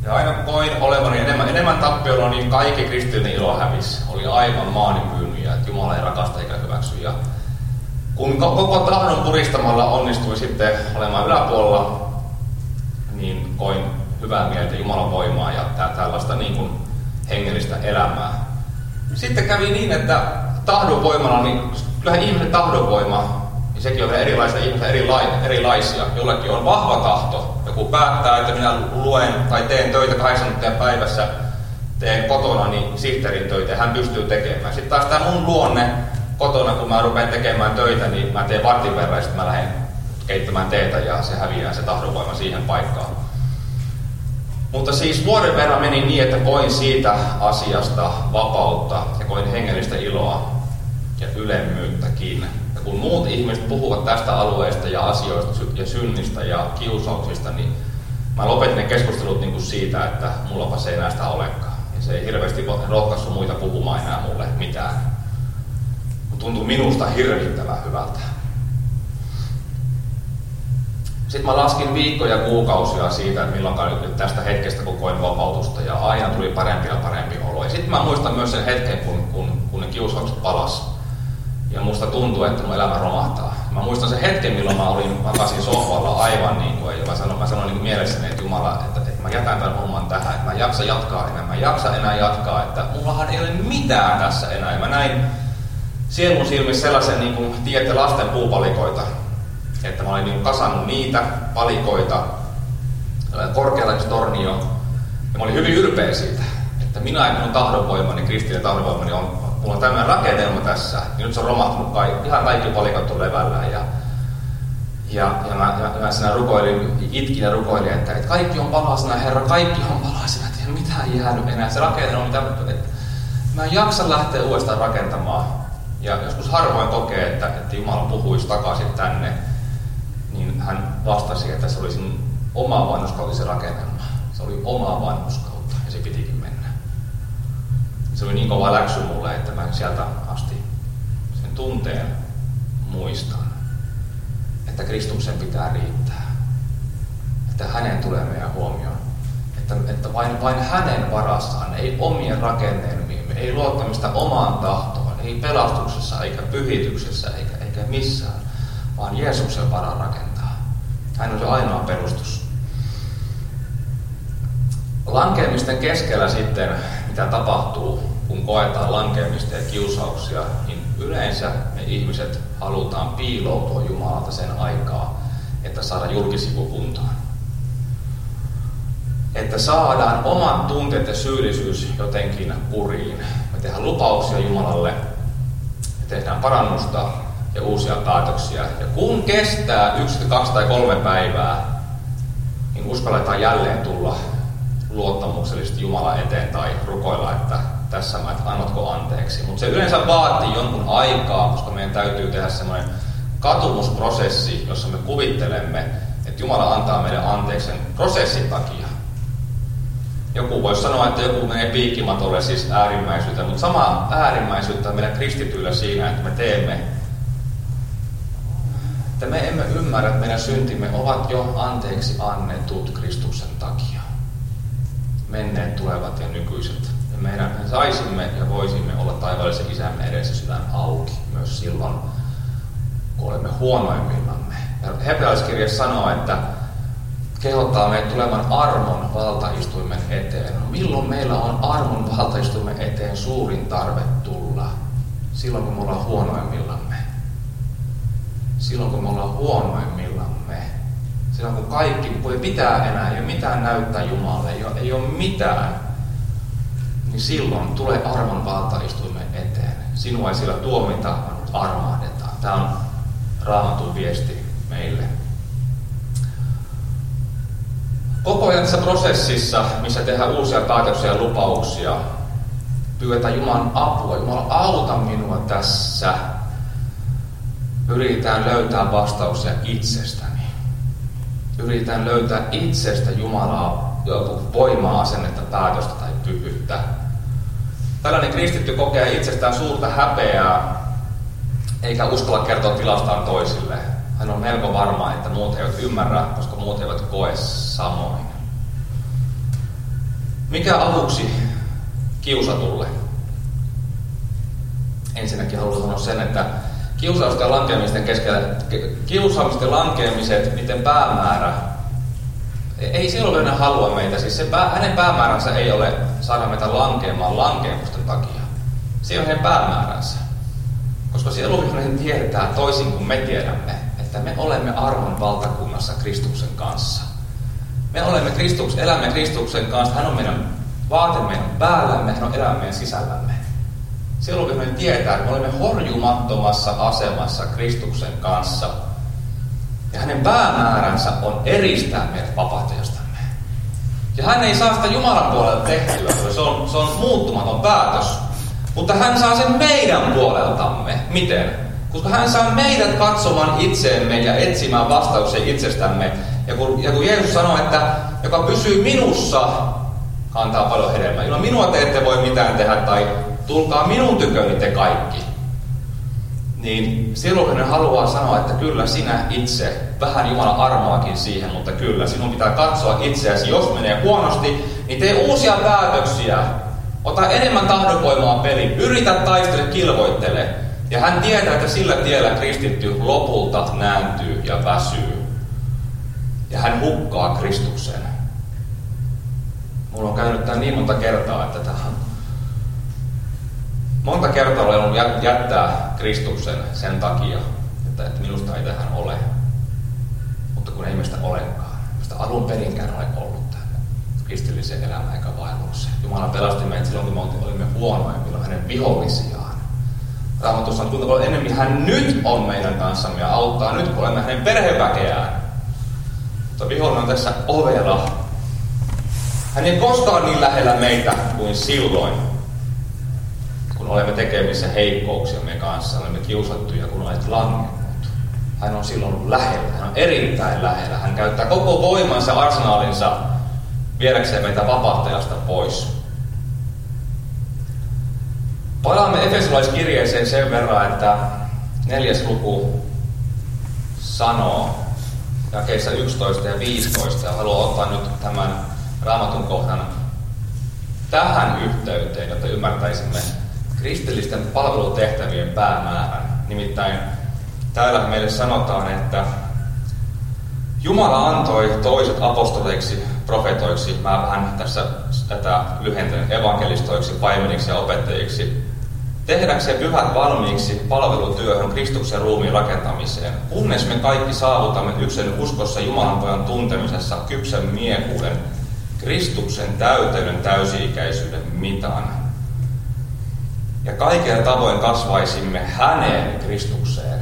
Ja aina koin olevani enemmän, enemmän tappiolla, niin kaikki kristillinen ilo hävisi. Oli aivan maani myynyt, että Jumala ei rakasta eikä hyväksy. Ja kun koko tahdon puristamalla onnistui sitten olemaan yläpuolella, niin koin hyvää mieltä, Jumalan voimaa ja tällaista niin kuin hengellistä elämää. Sitten kävi niin, että tahdonvoimalla, niin kyllähän ihmisen tahdonvoima, niin sekin on erilaisia ihmisiä erila- erilaisia. Jollakin on vahva tahto. Joku päättää, että minä luen tai teen töitä kahdeksan tuntia päivässä, teen kotona niin sihteerin töitä ja hän pystyy tekemään. Sitten taas tämä mun luonne kotona, kun mä rupean tekemään töitä, niin mä teen vartin verran ja sitten mä lähden keittämään teetä ja se häviää se tahdonvoima siihen paikkaan. Mutta siis vuoden verran meni niin, että koin siitä asiasta vapautta ja koin hengellistä iloa ja ylemmyyttäkin. Ja kun muut ihmiset puhuvat tästä alueesta ja asioista ja synnistä ja kiusauksista, niin mä lopetin ne keskustelut niin kuin siitä, että mullapa se ei enää sitä olekaan. Ja se ei hirveästi rohkaissut muita puhumaan enää mulle mitään. Mutta tuntui minusta hirvittävän hyvältä. Sitten mä laskin viikkoja ja kuukausia siitä, että milloinkaan nyt tästä hetkestä kun koin vapautusta ja aina tuli parempi ja parempi olo. Ja sitten mä muistan myös sen hetken, kun, kun, kun ne kiusaukset palasi. Ja musta tuntui, että mun elämä romahtaa. Mä muistan sen hetken, milloin mä olin makasin sohvalla aivan niin kuin, ja mä sanoin, mä sanoin niin kuin mielessäni, että Jumala, että, että mä jätän tämän homman tähän, että mä en jaksa jatkaa enää, mä en jaksa enää jatkaa, että mullahan ei ole mitään tässä enää. Ja mä näin sielun silmissä sellaisen, niin kuin tiedätte, lasten puupalikoita, että mä olin niin kasannut niitä palikoita, korkealla yksi tornio, ja mä olin hyvin ylpeä siitä, että minä ja minun tahdonvoimani, kristillinen tahdonvoimani on, mulla on tämmöinen rakennelma tässä, ja nyt se on romahtunut, kaikki, ihan kaikki palikat on levällään, ja, ja, ja mä, ja mä siinä rukoilin, itkin ja rukoilin, että, että kaikki on palasena, Herra, kaikki on palasena, että ei ole mitään jäänyt enää, se rakennelma on mitä, että mä en jaksa lähteä uudestaan rakentamaan, ja joskus harvoin kokee, että, että Jumala puhuisi takaisin tänne, niin hän vastasi, että se oli sinun oma vanhurskautesi rakennelma. Se oli omaa vanhurskautta ja se pitikin mennä. Se oli niin kova läksy mulle, että mä sieltä asti sen tunteen muistan, että Kristuksen pitää riittää. Että hänen tulee meidän huomioon. Että, että vain, vain hänen varassaan, ei omien rakennelmiimme, ei luottamista omaan tahtoon, ei pelastuksessa eikä pyhityksessä eikä, eikä missään, vaan Jeesuksen varan rakentaa. Hän on se ainoa perustus. Lankeamisten keskellä sitten, mitä tapahtuu, kun koetaan lankeamista ja kiusauksia, niin yleensä me ihmiset halutaan piiloutua Jumalalta sen aikaa, että saada julkisivu kuntoon. Että saadaan oman tunteet ja syyllisyys jotenkin kuriin. Me tehdään lupauksia Jumalalle, me tehdään parannusta ja uusia päätöksiä. Ja kun kestää yksi, kaksi tai kolme päivää, niin uskalletaan jälleen tulla luottamuksellisesti Jumalan eteen tai rukoilla, että tässä mä, että annatko anteeksi. Mutta se yleensä vaatii jonkun aikaa, koska meidän täytyy tehdä semmoinen katumusprosessi, jossa me kuvittelemme, että Jumala antaa meille anteeksi sen prosessin takia. Joku voisi sanoa, että joku menee piikkimatolle, siis äärimmäisyyttä, mutta sama äärimmäisyyttä meidän kristityillä siinä, että me teemme, että me emme ymmärrä, että meidän syntimme ovat jo anteeksi annetut Kristuksen takia. Menneet, tulevat ja nykyiset. Ja meidän me saisimme ja voisimme olla taivaallisen Isämme edessä sydän auki myös silloin, kun olemme huonoimmillamme. Hebrealaiskirja sanoo, että kehottaa meitä tulevan armon valtaistuimen eteen. No, milloin meillä on armon valtaistuimen eteen suurin tarve tulla? Silloin, kun me ollaan huonoimmillamme. Silloin, kun me ollaan huonoimmillamme. Silloin, kun kaikki, kun ei pitää enää, ei ole mitään näyttää Jumalalle, ei ole, ei ole mitään, niin silloin tulee armon valtaistuimen eteen. Sinua ei sillä tuomita, vaan armahdetaan. Tämä on Raamatun viesti meille. Koko ajan tässä prosessissa, missä tehdään uusia päätöksiä ja lupauksia, pyydetään Jumalan apua. Jumala, auta minua tässä. Yritetään löytää vastauksia itsestäni. Yritetään löytää itsestä Jumalaa, joku voimaa, asennetta, päätöstä tai pyhyyttä. Tällainen kristitty kokee itsestään suurta häpeää, eikä uskalla kertoa tilastaan toisille. Hän on melko varma, että muut eivät ymmärrä, koska muut eivät koe samoin. Mikä avuksi kiusatulle? Ensinnäkin haluan sanoa sen, että kiusausten ja lankeamisten keskellä, kiusaamisten lankeamiset, niiden päämäärä, ei silloin halua meitä. Siis se pää, hänen päämääränsä ei ole saada meitä lankeamaan lankeamusten takia. Se on hänen päämääränsä. Koska sieluvihollinen tietää toisin kuin me tiedämme, että me olemme armon valtakunnassa Kristuksen kanssa. Me olemme Kristuksen, elämme Kristuksen kanssa. Hän on meidän vaate meidän päällämme, hän on elämä meidän sisällämme. Sieluvihollinen tietää, että me olemme horjumattomassa asemassa Kristuksen kanssa. Ja hänen päämääränsä on eristää meidät vapahtajastamme. Ja hän ei saa sitä Jumalan puolelta tehtyä, se on, se on muuttumaton päätös. Mutta hän saa sen meidän puoleltamme. Miten? Koska hän saa meidät katsomaan itseemme ja etsimään vastauksia itsestämme. Ja kun, ja kun Jeesus sanoi, että joka pysyy minussa, kantaa paljon hedelmää. Ilman minua te ette voi mitään tehdä, tai tulkaa minun tyköni te kaikki. Niin silloin hän haluaa sanoa, että kyllä sinä itse, vähän Jumalan armoakin siihen, mutta kyllä sinun pitää katsoa itseäsi. Jos menee huonosti, niin tee uusia päätöksiä. Ota enemmän tahdonvoimaa peliin. Yritä taistele, kilvoittele. Ja hän tietää, että sillä tiellä kristitty lopulta nääntyy ja väsyy. Ja hän hukkaa Kristuksen. Mulla on käynyt tää niin monta kertaa, että tähän monta kertaa olen ollut jättää Kristuksen sen takia, että, että minusta ei tähän ole. Mutta kun ei meistä olekaan. Mistä alun perinkään ole ollut tänne kristilliseen elämään eikä vaellukseen. Jumala pelasti meidät silloin, kun me olimme huonoja, milloin hänen vihollisiaan. Raamatussa on kuinka paljon enemmän hän nyt on meidän kanssamme ja auttaa nyt, kun olemme hänen perheväkeään. Mutta vihollinen on tässä ovella. Hän ei koskaan niin lähellä meitä kuin silloin, kun olemme tekemissä heikkouksiamme kanssa, olemme kiusattuja, kun olet langennut. Hän on silloin lähellä, hän on erittäin lähellä. Hän käyttää koko voimansa, arsenaalinsa viedäkseen meitä vapahtajasta pois. Palaamme Efesolaiskirjeeseen sen verran, että neljäs luku sanoo jakeissa yksitoista ja viisitoista, ja haluan ottaa nyt tämän Raamatun kohdan tähän yhteyteen, jotta ymmärtäisimme kristillisten palvelutehtävien päämäärän. Nimittäin täällä meille sanotaan, että Jumala antoi toiset apostoleiksi, profetoiksi, mä vähän tässä tätä lyhentän, evankelistoiksi, paimeniksi ja opettajiksi, tehdäkseen pyhät valmiiksi palvelutyöhön Kristuksen ruumiin rakentamiseen, kunnes me kaikki saavutamme yksen uskossa Jumalan pojan tuntemisessa kypsän miehuuden, Kristuksen täyteyden täysi-ikäisyyden mitan. Ja kaiken tavoin kasvaisimme häneen Kristukseen.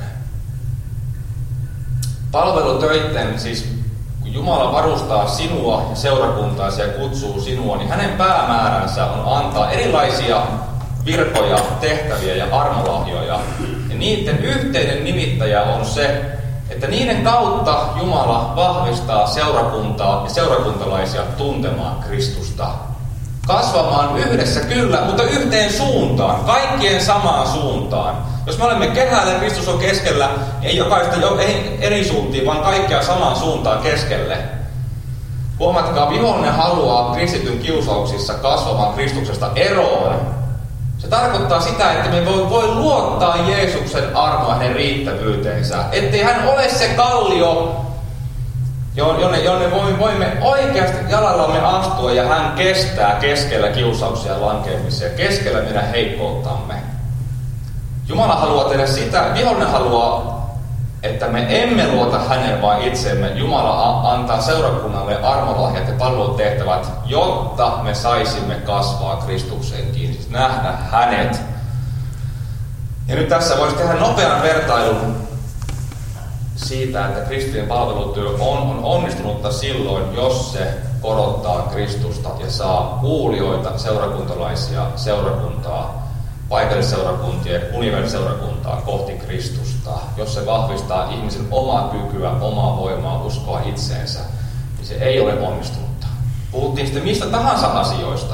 Palvelutöitten, siis kun Jumala varustaa sinua ja seurakuntaasi ja kutsuu sinua, niin hänen päämääränsä on antaa erilaisia virkoja, tehtäviä ja armolahjoja. Ja niiden yhteinen nimittäjä on se, että niiden kautta Jumala vahvistaa seurakuntaa ja seurakuntalaisia tuntemaan Kristusta. Kasvamaan yhdessä kyllä, mutta yhteen suuntaan, kaikkien samaan suuntaan. Jos me olemme kehällä ja Kristus on keskellä, ei jokaista jo eri suuntiin, vaan kaikkea samaan suuntaan keskelle. Huomatkaa, vihollinen haluaa kristityn kiusauksissa kasvamaan Kristuksesta eroon. Se tarkoittaa sitä, että me voi, voi luottaa Jeesuksen armoa hänen riittävyyteensä. Ettei hän ole se kallio, jonne, jonne voimme oikeasti jalallamme astua, ja hän kestää keskellä kiusauksia ja lankeamisia, keskellä meidän heikkouttamme. Jumala haluaa tehdä sitä, vihollinen haluaa, että me emme luota häneen vaan itseemme. Jumala antaa seurakunnalle armolahjat ja palvelutehtävät, jotta me saisimme kasvaa Kristukseen kiinni, siis nähdä hänet. Ja nyt tässä voisi tehdä nopean vertailun siitä, että kristillinen palvelutyö on, on onnistunutta silloin, jos se korottaa Kristusta ja saa kuulijoita, seurakuntalaisia, seurakuntaa, paikallisseurakuntien, universeurakuntaa kohti Kristusta. Jos se vahvistaa ihmisen omaa kykyä, omaa voimaa, uskoa itseensä, niin se ei ole onnistunutta. Puhuttiin sitten mistä tahansa asioista.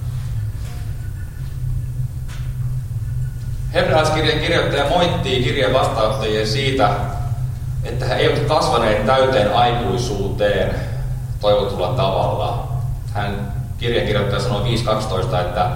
Hebrealaiskirjeen kirjoittaja moittii kirjeen vastaanottajia siitä, että he eivät kasvaneet täyteen aikuisuuteen toivotulla tavalla. Hän kirjankirjoittaja sanoi viisi kaksitoista, että,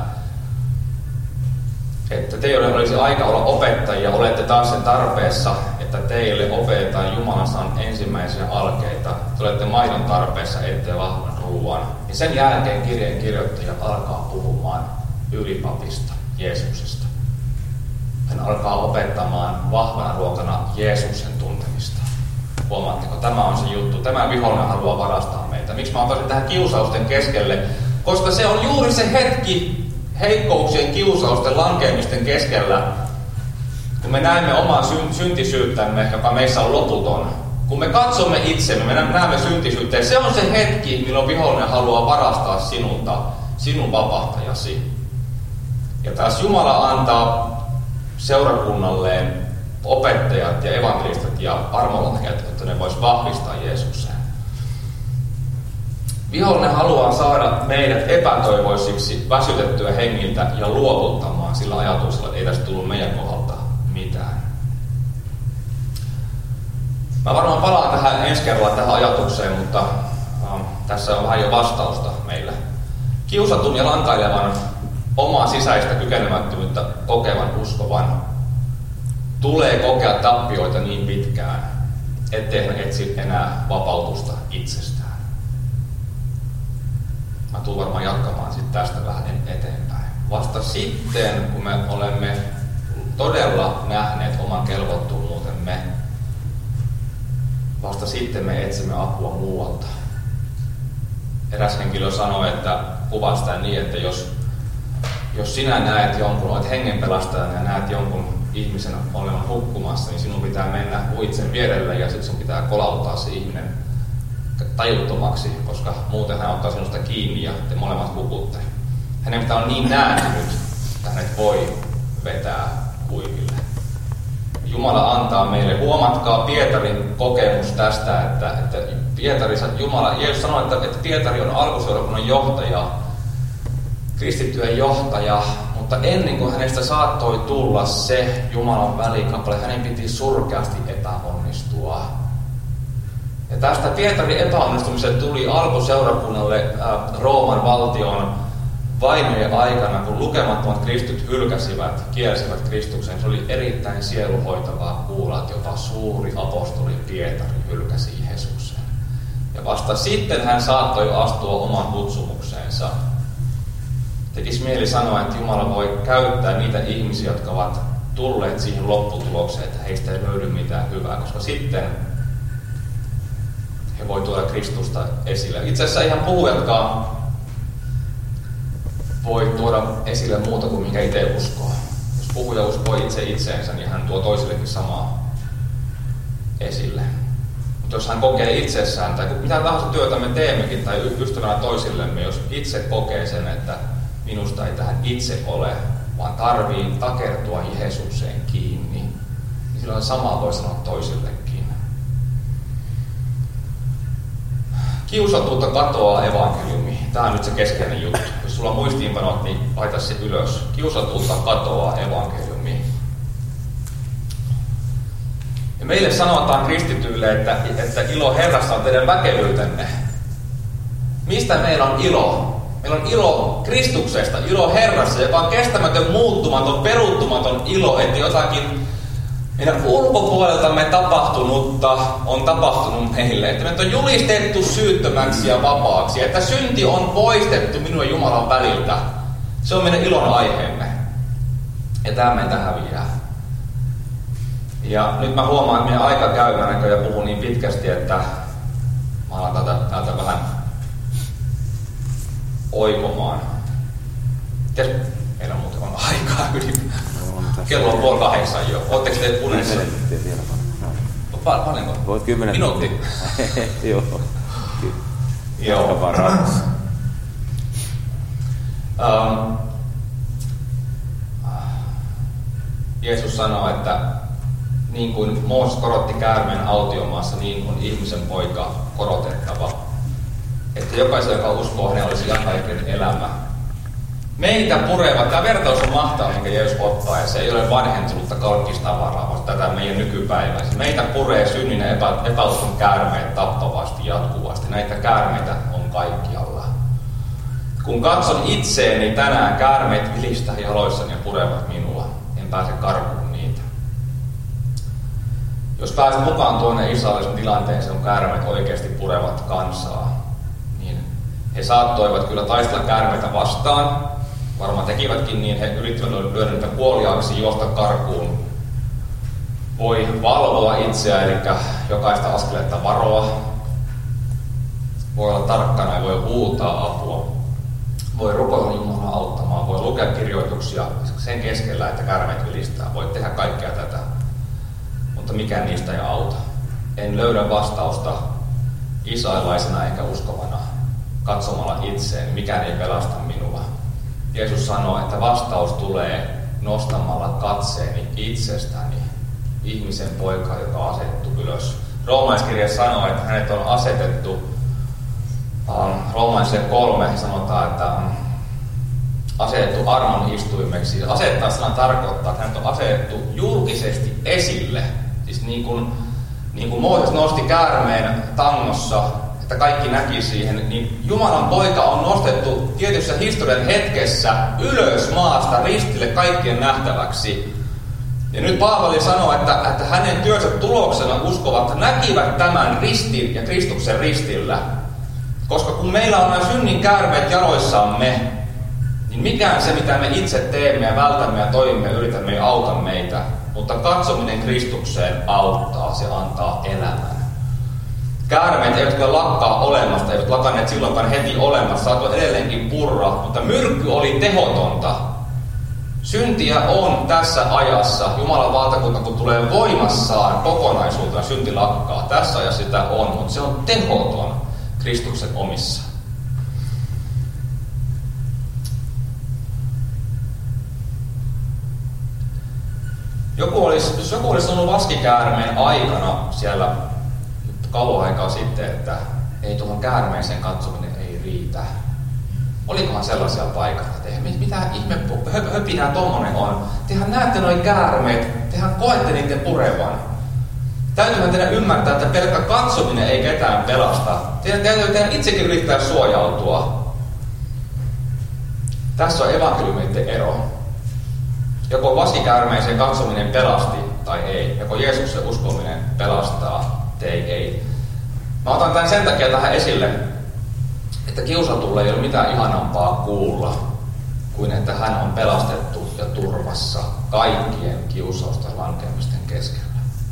että teille olisi aika olla opettajia, olette taas sen tarpeessa, että teille opetetaan Jumalan sanan ensimmäisiä alkeita. Te olette maidon tarpeessa, ette vahvan ruuan. Ja sen jälkeen kirjankirjoittaja alkaa puhumaan ylipapista, Jeesuksesta. Hän alkaa opettamaan vahvana ruokana Jeesuksen tuntemista. Huomaatteko, tämä on se juttu. Tämä vihollinen haluaa varastaa meitä. Miksi mä otan tähän kiusausten keskelle? Koska se on juuri se hetki heikkouksien, kiusausten, lankeamisten keskellä, kun me näemme omaa syntisyyttämme, joka meissä on loputon. Kun me katsomme itsemme, me näemme syntisyyttä, se on se hetki, milloin vihollinen haluaa varastaa sinulta, sinun vapahtajasi. Ja taas Jumala antaa seurakunnalleen opettajat ja evankelistat ja armolahjat, että ne vois vahvistaa Jeesukseen. Vihollinen haluaa saada meidät epätoivoisiksi, väsytettyä hengiltä ja luovuttamaan sillä ajatuksella, että ei tästä tullut meidän kohdalta mitään. Mä varmaan palaan tähän ensi kerralla tähän ajatukseen, mutta ähm, tässä on vähän jo vastausta meille. Kiusatun ja lankailevan omaa sisäistä kykenemättömyyttä kokevan uskovan tulee kokea tappioita niin pitkään, ettei hän etsi enää vapautusta itsestään. Mä tulen varmaan jatkamaan sit tästä vähän eteenpäin. Vasta sitten, kun me olemme todella nähneet oman kelvottomuutemme, vasta sitten me etsimme apua muualta. Eräs henkilö sanoi, että kuvaa sitä niin, että jos, jos sinä näet jonkun, olet hengenpelastajana ja näet jonkun ihmisen olevan hukkumassa, niin sinun pitää mennä uitsen vierelle ja sitten sun pitää kolauttaa se ihminen tajuttomaksi, koska muuten hän ottaa sinusta kiinni ja te molemmat hukutte. Hänen pitää olla niin nääntynyt, että hänet voi vetää kuiville. Jumala antaa meille, huomatkaa Pietarin kokemus tästä, että, että Pietari, Jumala, Jeesus sanoi, että, että Pietari on alkuseurakunnan johtaja, kristittyjen johtaja, mutta ennen kuin hänestä saattoi tulla se Jumalan välikappale, hänen piti surkeasti epäonnistua. Ja tästä Pietarin epäonnistumiseen tuli alkuseurakunnalle äh, Rooman valtion vainojen aikana, kun lukemattomat kristyt hylkäsivät, kielsivät Kristuksen. Se oli erittäin sieluhoitavaa kuulla, että jopa suuri apostoli Pietari hylkäsi Jeesuksen. Ja vasta sitten hän saattoi astua oman kutsumukseensa. Tekisi mieli sanoa, että Jumala voi käyttää niitä ihmisiä, jotka ovat tulleet siihen lopputulokseen, että heistä ei löydy mitään hyvää, koska sitten he voi tuoda Kristusta esille. Itse asiassa ihan puhujatkaan voi tuoda esille muuta kuin mikä itse uskoo. Jos puhuja uskoo itse itseensä, niin hän tuo toisillekin samaa esille. Mutta jos hän kokee itsessään, tai mitä tahansa työtä me teemmekin, tai ystävänä toisillemme, jos itse kokee sen, että minusta ei tähän itse ole, vaan tarvii takertua Jeesukseen kiinni, niin silloin samaa voi sanoa toisillekin. Kiusatulta katoaa evankeliumi. Tämä on nyt se keskeinen juttu. Jos sulla on muistiinpanot, niin laita se ylös. Kiusatulta katoaa evankeliumi. Ja meille sanotaan kristityille, että, että ilo Herrassa on teidän väkevyytenne. Mistä meillä on ilo? Meillä on ilo Kristuksesta, ilo Herrassa, joka on kestämätön, muuttumaton, peruuttumaton ilo, että jotakin meidän ulkopuoleltamme tapahtunutta on tapahtunut meille. Että meidät on julistettu syyttömäksi ja vapaaksi. Että synti on poistettu minun ja Jumalan väliltä. Se on meidän ilon aiheemme. Ja tämä meitä häviää. Ja nyt mä huomaan, että meidän aika käy näköjään puhuu niin pitkästi, että mä alan täältä, täältä vähän oikomaan. Mitäs meillä muuten on aikaa yli? Kello on puoli kahdeksan jo. Ootteko te unessa? No, pal- paljonko? Voit kymmenen minuutti. Joo. Joo. um, Jeesus sanoo, että niin kuin Mooses korotti käärmeen autiomaassa, niin on ihmisen poika korotettava. Että jokaisella, joka uskoo, hänellä olisi iankaikkinen elämä. Meitä pureva, tämä vertaus on mahtava, minkä Jeesus ottaa, ja se ei ole vanhentunutta kalkkistavaraa, vaan tätä meidän nykypäivää. Meitä puree synnin ja epä, epäuskon käärmeet tappavasti, jatkuvasti. Näitä käärmeitä on kaikkialla. Kun katson itseeni tänään, käärmeet vilistää jaloissani ja purevat minua. En pääse karkuun niitä. Jos pääset mukaan tuonne israelilaisen tilanteeseen, kun käärmeet oikeasti purevat kansaa, niin he saattoivat kyllä taistella käärmeitä vastaan. Varmaan tekivätkin niin, he yrittivät lyödä niitä kuoliaaksi, juosta karkuun. Voi valvoa itseä, eli jokaista askeletta varoa. Voi olla tarkkana ja voi huutaa apua. Voi rukoilla Jumalaa auttamaan. Voi lukea kirjoituksia sen keskellä, että käärmeet vilistää. Voi tehdä kaikkea tätä. Mutta mikään niistä ei auta. En löydä vastausta israelilaisena enkä uskovana katsomalla itseeni. Mikään ei pelasta minua. Jeesus sanoo, että vastaus tulee nostamalla katseeni itsestäni. Ihmisen poika, joka on asetettu ylös. Roomalaiskirja sanoo, että hänet on asetettu, um, Roomalaisille kolme sanotaan, että um, asetettu armon istuimeksi. Asettaa sana tarkoittaa, että hänet on asetettu julkisesti esille. Siis niin kuin, niin kuin Mooses nosti käärmeen tangossa, että kaikki näki siihen, niin Jumalan poika on nostettu tietyssä historian hetkessä ylös maasta ristille kaikkien nähtäväksi. Ja nyt Paavali sanoo, että, että hänen työnsä tuloksena uskovat näkivät tämän ristin ja Kristuksen ristillä. Koska kun meillä on nämä synnin käärmeet jaloissamme, niin mikään se, mitä me itse teemme ja vältämme ja toimimme, yritämme ja auta meitä. Mutta katsominen Kristukseen auttaa, se antaa elämän. Käärmeet eivät kyllä lakkaa olemasta, eivät lakanneet silloinkaan heti olemassa, saattoi edelleenkin purra, mutta myrkky oli tehotonta. Syntiä on tässä ajassa. Jumalan valtakunta, kun tulee voimassaan kokonaisuutena, synti lakkaa. Tässä ajassa sitä on, mutta se on tehoton Kristuksen omissa. Joku olisi, jos joku olisi sanonut vaskikäärmeen aikana siellä kauan aikaa sitten, että ei tuohon käärmeeseen katsominen ei riitä. Olikohan sellaisia paikalla, että mitä ihme höpinää tommonen on? Tehän näette noin käärmeet, tehän koette niiden purevan. Täytyyhän teidän ymmärtää, että pelkkä katsominen ei ketään pelasta. Teidän täytyy tehdä itsekin yrittää suojautua. Tässä on evankeliumien ero. Joko vaskikäärmeeseen katsominen pelasti tai ei. Joko Jeesuksen uskominen pelastaa tai ei. Mä otan tämän sen takia tähän esille, että kiusatulle ei ole mitään ihanampaa kuulla, kuin että hän on pelastettu ja turvassa kaikkien kiusausten lankeamisten keskellä.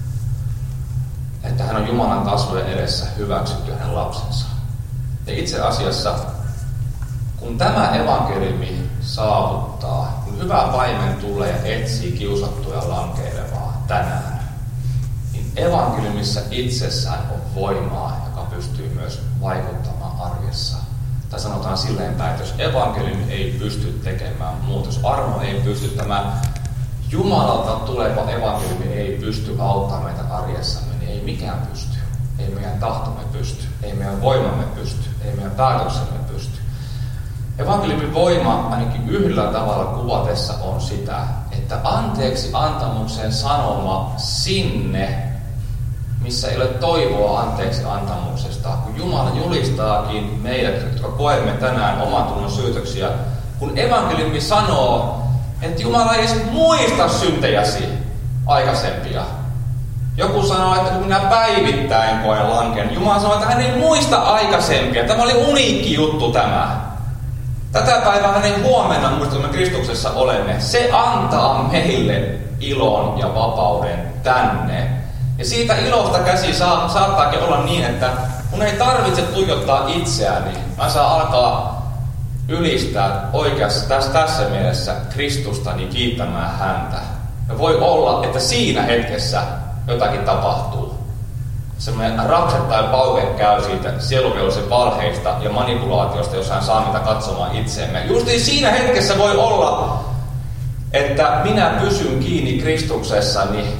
Että hän on Jumalan kasvojen edessä hyväksytty hänen lapsensa. Ja itse asiassa, kun tämä evankeliumi saavuttaa, kun hyvä paimen tulee ja etsii kiusattuja lankeilevaa tänään, niin evankeliumissa itsessään on voimaa, joka pystyy myös vaikuttamaan arjessa. Tai sanotaan silleen päin, että jos evankeliumi ei pysty tekemään muuta, jos armo ei pysty, tämä Jumalalta tuleva evankeliumi ei pysty auttamaan meitä arjessamme, niin ei mikään pysty. Ei meidän tahtomme pysty, ei meidän voimamme pysty, ei meidän päätöksemme pysty. Evankeliumin voima ainakin yhdellä tavalla kuvatessa on sitä, että anteeksi antamuksen sanoma sinne, missä ei ole toivoa anteeksi antamuksesta, kun Jumala julistaakin meidät, jotka koemme tänään oman tunnon syytöksiä, kun evankeliumi sanoo, että Jumala ei edes muista syntejäsi aikaisempia. Joku sanoo, että kun minä päivittäin koen lankeen, Jumala sanoo, että hän ei muista aikaisempia. Tämä oli uniikki juttu tämä. Tätä päivää hän ei huomenna muista, kun me Kristuksessa olemme. Se antaa meille ilon ja vapauden tänne. Ja siitä ilosta käsi saa, saattaakin olla niin, että mun ei tarvitse tuijottaa itseäni. Mä saan alkaa ylistää oikeassa tässä, tässä mielessä Kristustani kiittämään häntä. Ja voi olla, että siinä hetkessä jotakin tapahtuu. Semmoinen rakset tai pauke käy siitä sieluvihollisen valheista ja manipulaatiosta, jos hän saa meitä katsomaan itseemme. Juuri siinä hetkessä voi olla, että minä pysyn kiinni Kristuksessani,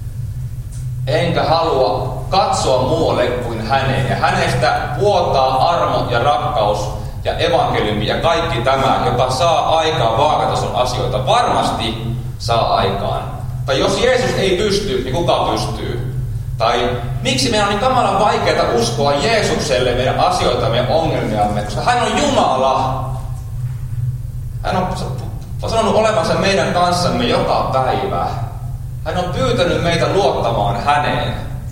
enkä halua katsoa muualle kuin häneen. Ja hänestä vuotaa armo ja rakkaus ja evankeliumi ja kaikki tämä, joka saa aikaan vaakatason asioita, varmasti saa aikaan. Tai jos Jeesus ei pysty, niin kuka pystyy? Tai miksi meidän on niin kamalan vaikeaa uskoa Jeesukselle meidän asioita, meidän ongelmiamme, koska hän on Jumala. Hän on sanonut olevansa meidän kanssamme joka päivä. Hän on pyytänyt meitä luottamaan häneen.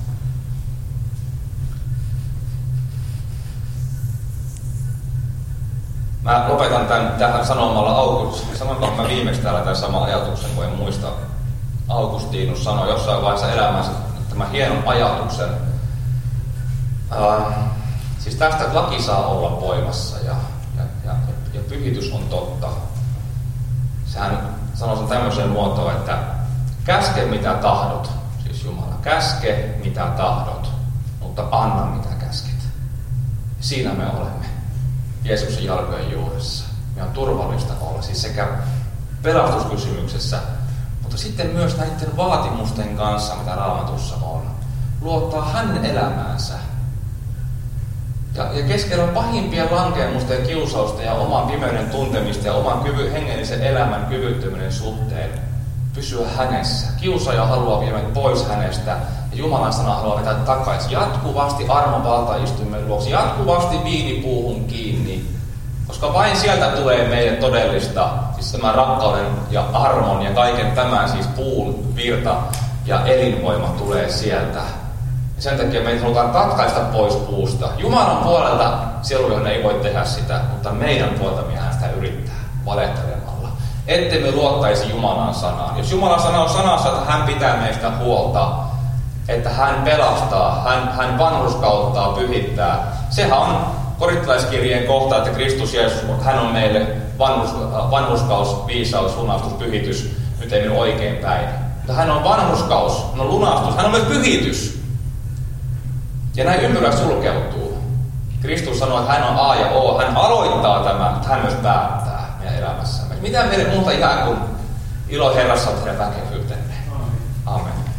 Mä lopetan tämän tähän sanomalla Augustinus. Sanonko mä viimeksi täällä tämän saman ajatuksen, kun en muista. Augustinus sanoi jossain vaiheessa elämänsä tämän hienon ajatuksen. Uh, siis tästä, että laki saa olla voimassa ja, ja, ja, ja pyhitys on totta. Sehän sanoo sen tämmöiseen muotoon, että käske mitä tahdot, siis Jumala, käske mitä tahdot, mutta anna mitä käsket. Siinä me olemme, Jeesuksen jalkojen juuressa. Me on turvallista olla, siis sekä pelastuskysymyksessä, mutta sitten myös näiden vaatimusten kanssa, mitä Raamatussa on. Luottaa hänen elämäänsä. Ja, ja keskellä pahimpien lankemusten ja kiusausten ja oman pimeyden tuntemista ja oman kyvy, hengellisen elämän kyvyttömyyden suhteen pysyä hänessä. Kiusaaja haluaa viedä pois hänestä ja Jumalan sana haluaa vetää takaisin. Jatkuvasti armon valtaistuimen luoksi, jatkuvasti viinipuuhun kiinni. Koska vain sieltä tulee meille todellista, siis tämän rakkauden ja armon ja kaiken tämän, siis puun virta ja elinvoima tulee sieltä. Ja sen takia meitä halutaan katkaista pois puusta. Jumalan puolelta silloin ei voi tehdä sitä, mutta meidän puolelta hän sitä yrittää valehtelemalla. Ette me luottaisi Jumalan sanaan. Jos Jumalan sana on sanassa, että hän pitää meistä huolta, että hän pelastaa, hän, hän vanhurskauttaa, pyhittää. Sehän on korintalaiskirjeen kohta, että Kristus Jeesus, hän on meille vanhus, vanhurskaus, viisaus, lunastus, pyhitys. Nyt ei mene oikein päin. Mutta hän on vanhurskaus, hän on lunastus, hän on myös pyhitys. Ja näin ympyrä sulkeutuu. Kristus sanoo, että hän on A ja O. Hän aloittaa tämän, mutta hän myös päättää meidän elämässämme. Mitä meille muuta ikään kuin ilo Herrassa on tehdä väkevyyttä?